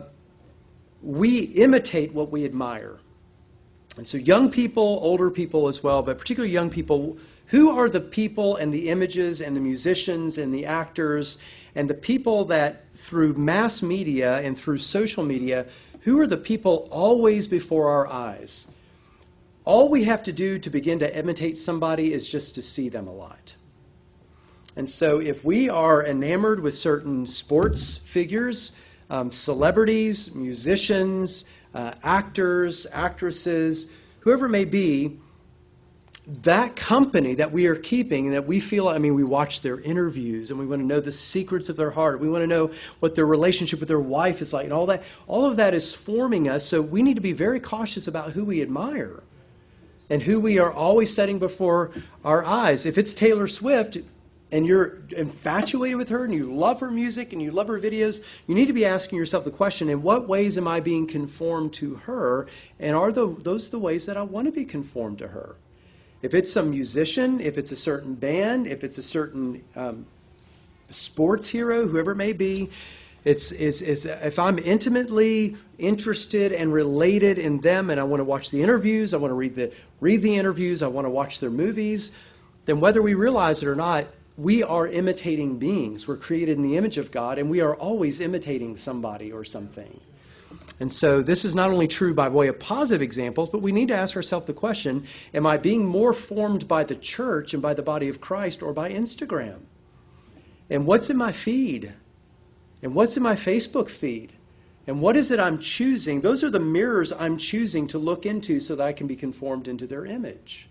we imitate what we admire. And so young people, older people as well, but particularly young people, who are the people and the images and the musicians and the actors and the people that through mass media and through social media, who are the people always before our eyes? All we have to do to begin to imitate somebody is just to see them a lot. And so if we are enamored with certain sports figures, um, celebrities, musicians, uh, actors, actresses, whoever it may be, that company that we are keeping and that we feel, I mean, we watch their interviews and we want to know the secrets of their heart. We want to know what their relationship with their wife is like and all that. All of that is forming us. So we need to be very cautious about who we admire and who we are always setting before our eyes. If it's Taylor Swift, and you're infatuated with her and you love her music and you love her videos, you need to be asking yourself the question, in what ways am I being conformed to her? And are the, those the ways that I want to be conformed to her? If it's some musician, if it's a certain band, if it's a certain um, sports hero, whoever it may be, it's, it's, it's, if I'm intimately interested and related in them and I want to watch the interviews, I want to read the, read the interviews, I want to watch their movies, then whether we realize it or not, we are imitating beings. We're created in the image of God, and we are always imitating somebody or something. And so this is not only true by way of positive examples, but we need to ask ourselves the question, am I being more formed by the church and by the body of Christ or by Instagram? And what's in my feed? And what's in my Facebook feed? And what is it I'm choosing? Those are the mirrors I'm choosing to look into so that I can be conformed into their image.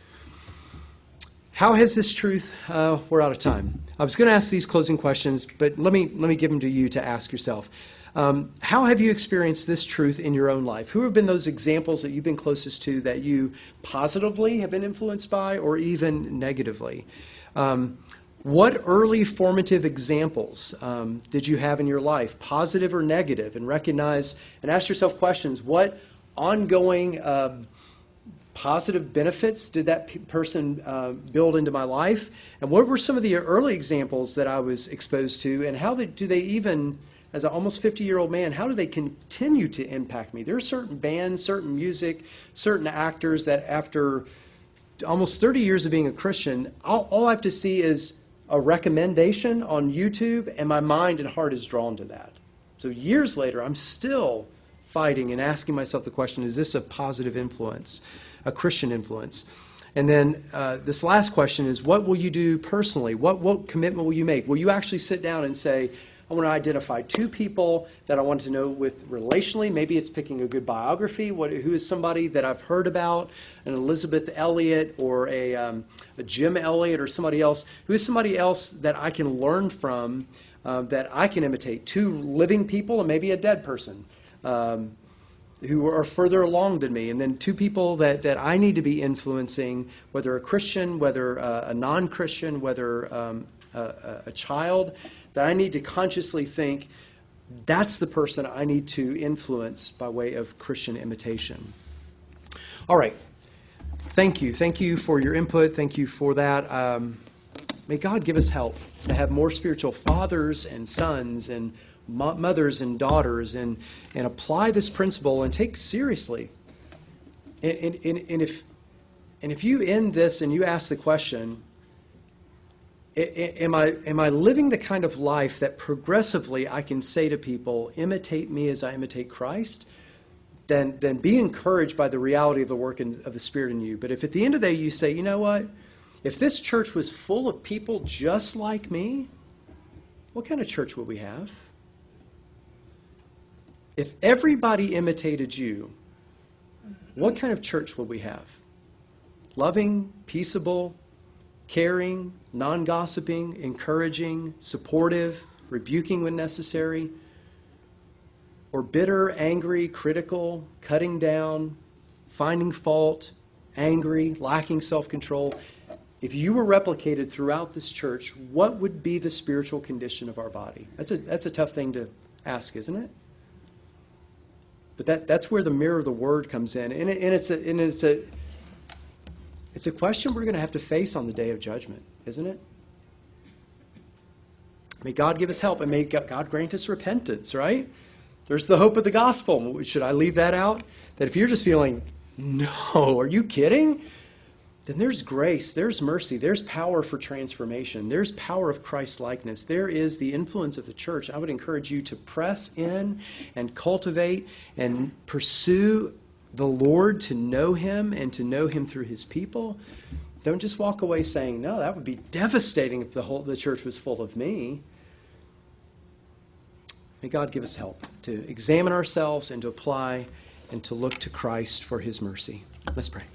How has this truth, uh, we're out of time. I was going to ask these closing questions, but let me let me give them to you to ask yourself. Um, how have you experienced this truth in your own life? Who have been those examples that you've been closest to that you positively have been influenced by or even negatively? Um, what early formative examples um, did you have in your life, positive or negative? And recognize and ask yourself questions. What ongoing uh, positive benefits did that pe- person uh, build into my life? And what were some of the early examples that I was exposed to? And how they, do they even, as an almost fifty-year-old man, how do they continue to impact me? There are certain bands, certain music, certain actors that after almost thirty years of being a Christian, all, all I have to see is a recommendation on YouTube, and my mind and heart is drawn to that. So years later, I'm still fighting and asking myself the question, is this a positive influence? A Christian influence. And then uh, this last question is, what will you do personally? What, what commitment will you make? Will you actually sit down and say, I want to identify two people that I want to know with relationally. Maybe it's picking a good biography. What, who is somebody that I've heard about, an Elizabeth Elliot or a, um, a Jim Elliot or somebody else. Who is somebody else that I can learn from, uh, that I can imitate? Two living people and maybe a dead person. Um, who are further along than me, and then two people that, that I need to be influencing, whether a Christian, whether a, a non-Christian, whether um, a, a child, that I need to consciously think, that's the person I need to influence by way of Christian imitation. All right. Thank you. Thank you for your input. Thank you for that. Um, may God give us help to have more spiritual fathers and sons and mothers and daughters, and, and apply this principle and take seriously. And, and, and, if, and if you end this and you ask the question, am I, am I living the kind of life that progressively I can say to people, imitate me as I imitate Christ? Then, then be encouraged by the reality of the work in, of the Spirit in you. But if at the end of the day you say, you know what, if this church was full of people just like me, what kind of church would we have? If everybody imitated you, what kind of church would we have? Loving, peaceable, caring, non-gossiping, encouraging, supportive, rebuking when necessary, or bitter, angry, critical, cutting down, finding fault, angry, lacking self-control. If you were replicated throughout this church, what would be the spiritual condition of our body? That's a, that's a tough thing to ask, isn't it? But that, that's where the mirror of the Word comes in. And, it, and, it's, a, and it's, a, it's a question we're going to have to face on the day of judgment, isn't it? May God give us help, and may God grant us repentance, right? There's the hope of the gospel. Should I leave that out? That if you're just feeling, no, are you kidding? Then there's grace, there's mercy, there's power for transformation, there's power of Christ-likeness, there is the influence of the church. I would encourage you to press in and cultivate and pursue the Lord, to know Him and to know Him through His people. Don't just walk away saying, no, that would be devastating if the whole the church was full of me. May God give us help to examine ourselves and to apply and to look to Christ for His mercy. Let's pray.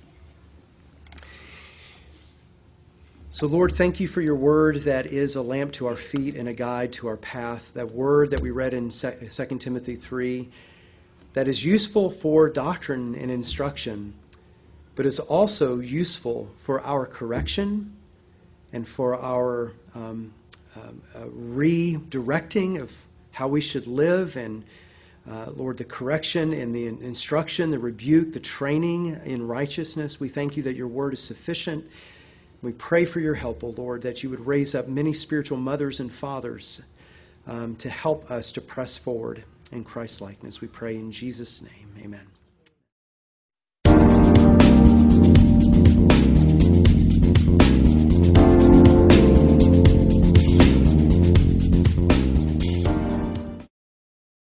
So, Lord, thank you for your word that is a lamp to our feet and a guide to our path. That word that we read in Second Timothy three, that is useful for doctrine and instruction, but is also useful for our correction and for our um, um, uh, redirecting of how we should live. And, uh, Lord, the correction and the instruction, the rebuke, the training in righteousness. We thank you that your word is sufficient. We pray for your help, O Lord, that you would raise up many spiritual mothers and fathers um, to help us to press forward in Christ-likeness. We pray in Jesus' name. Amen.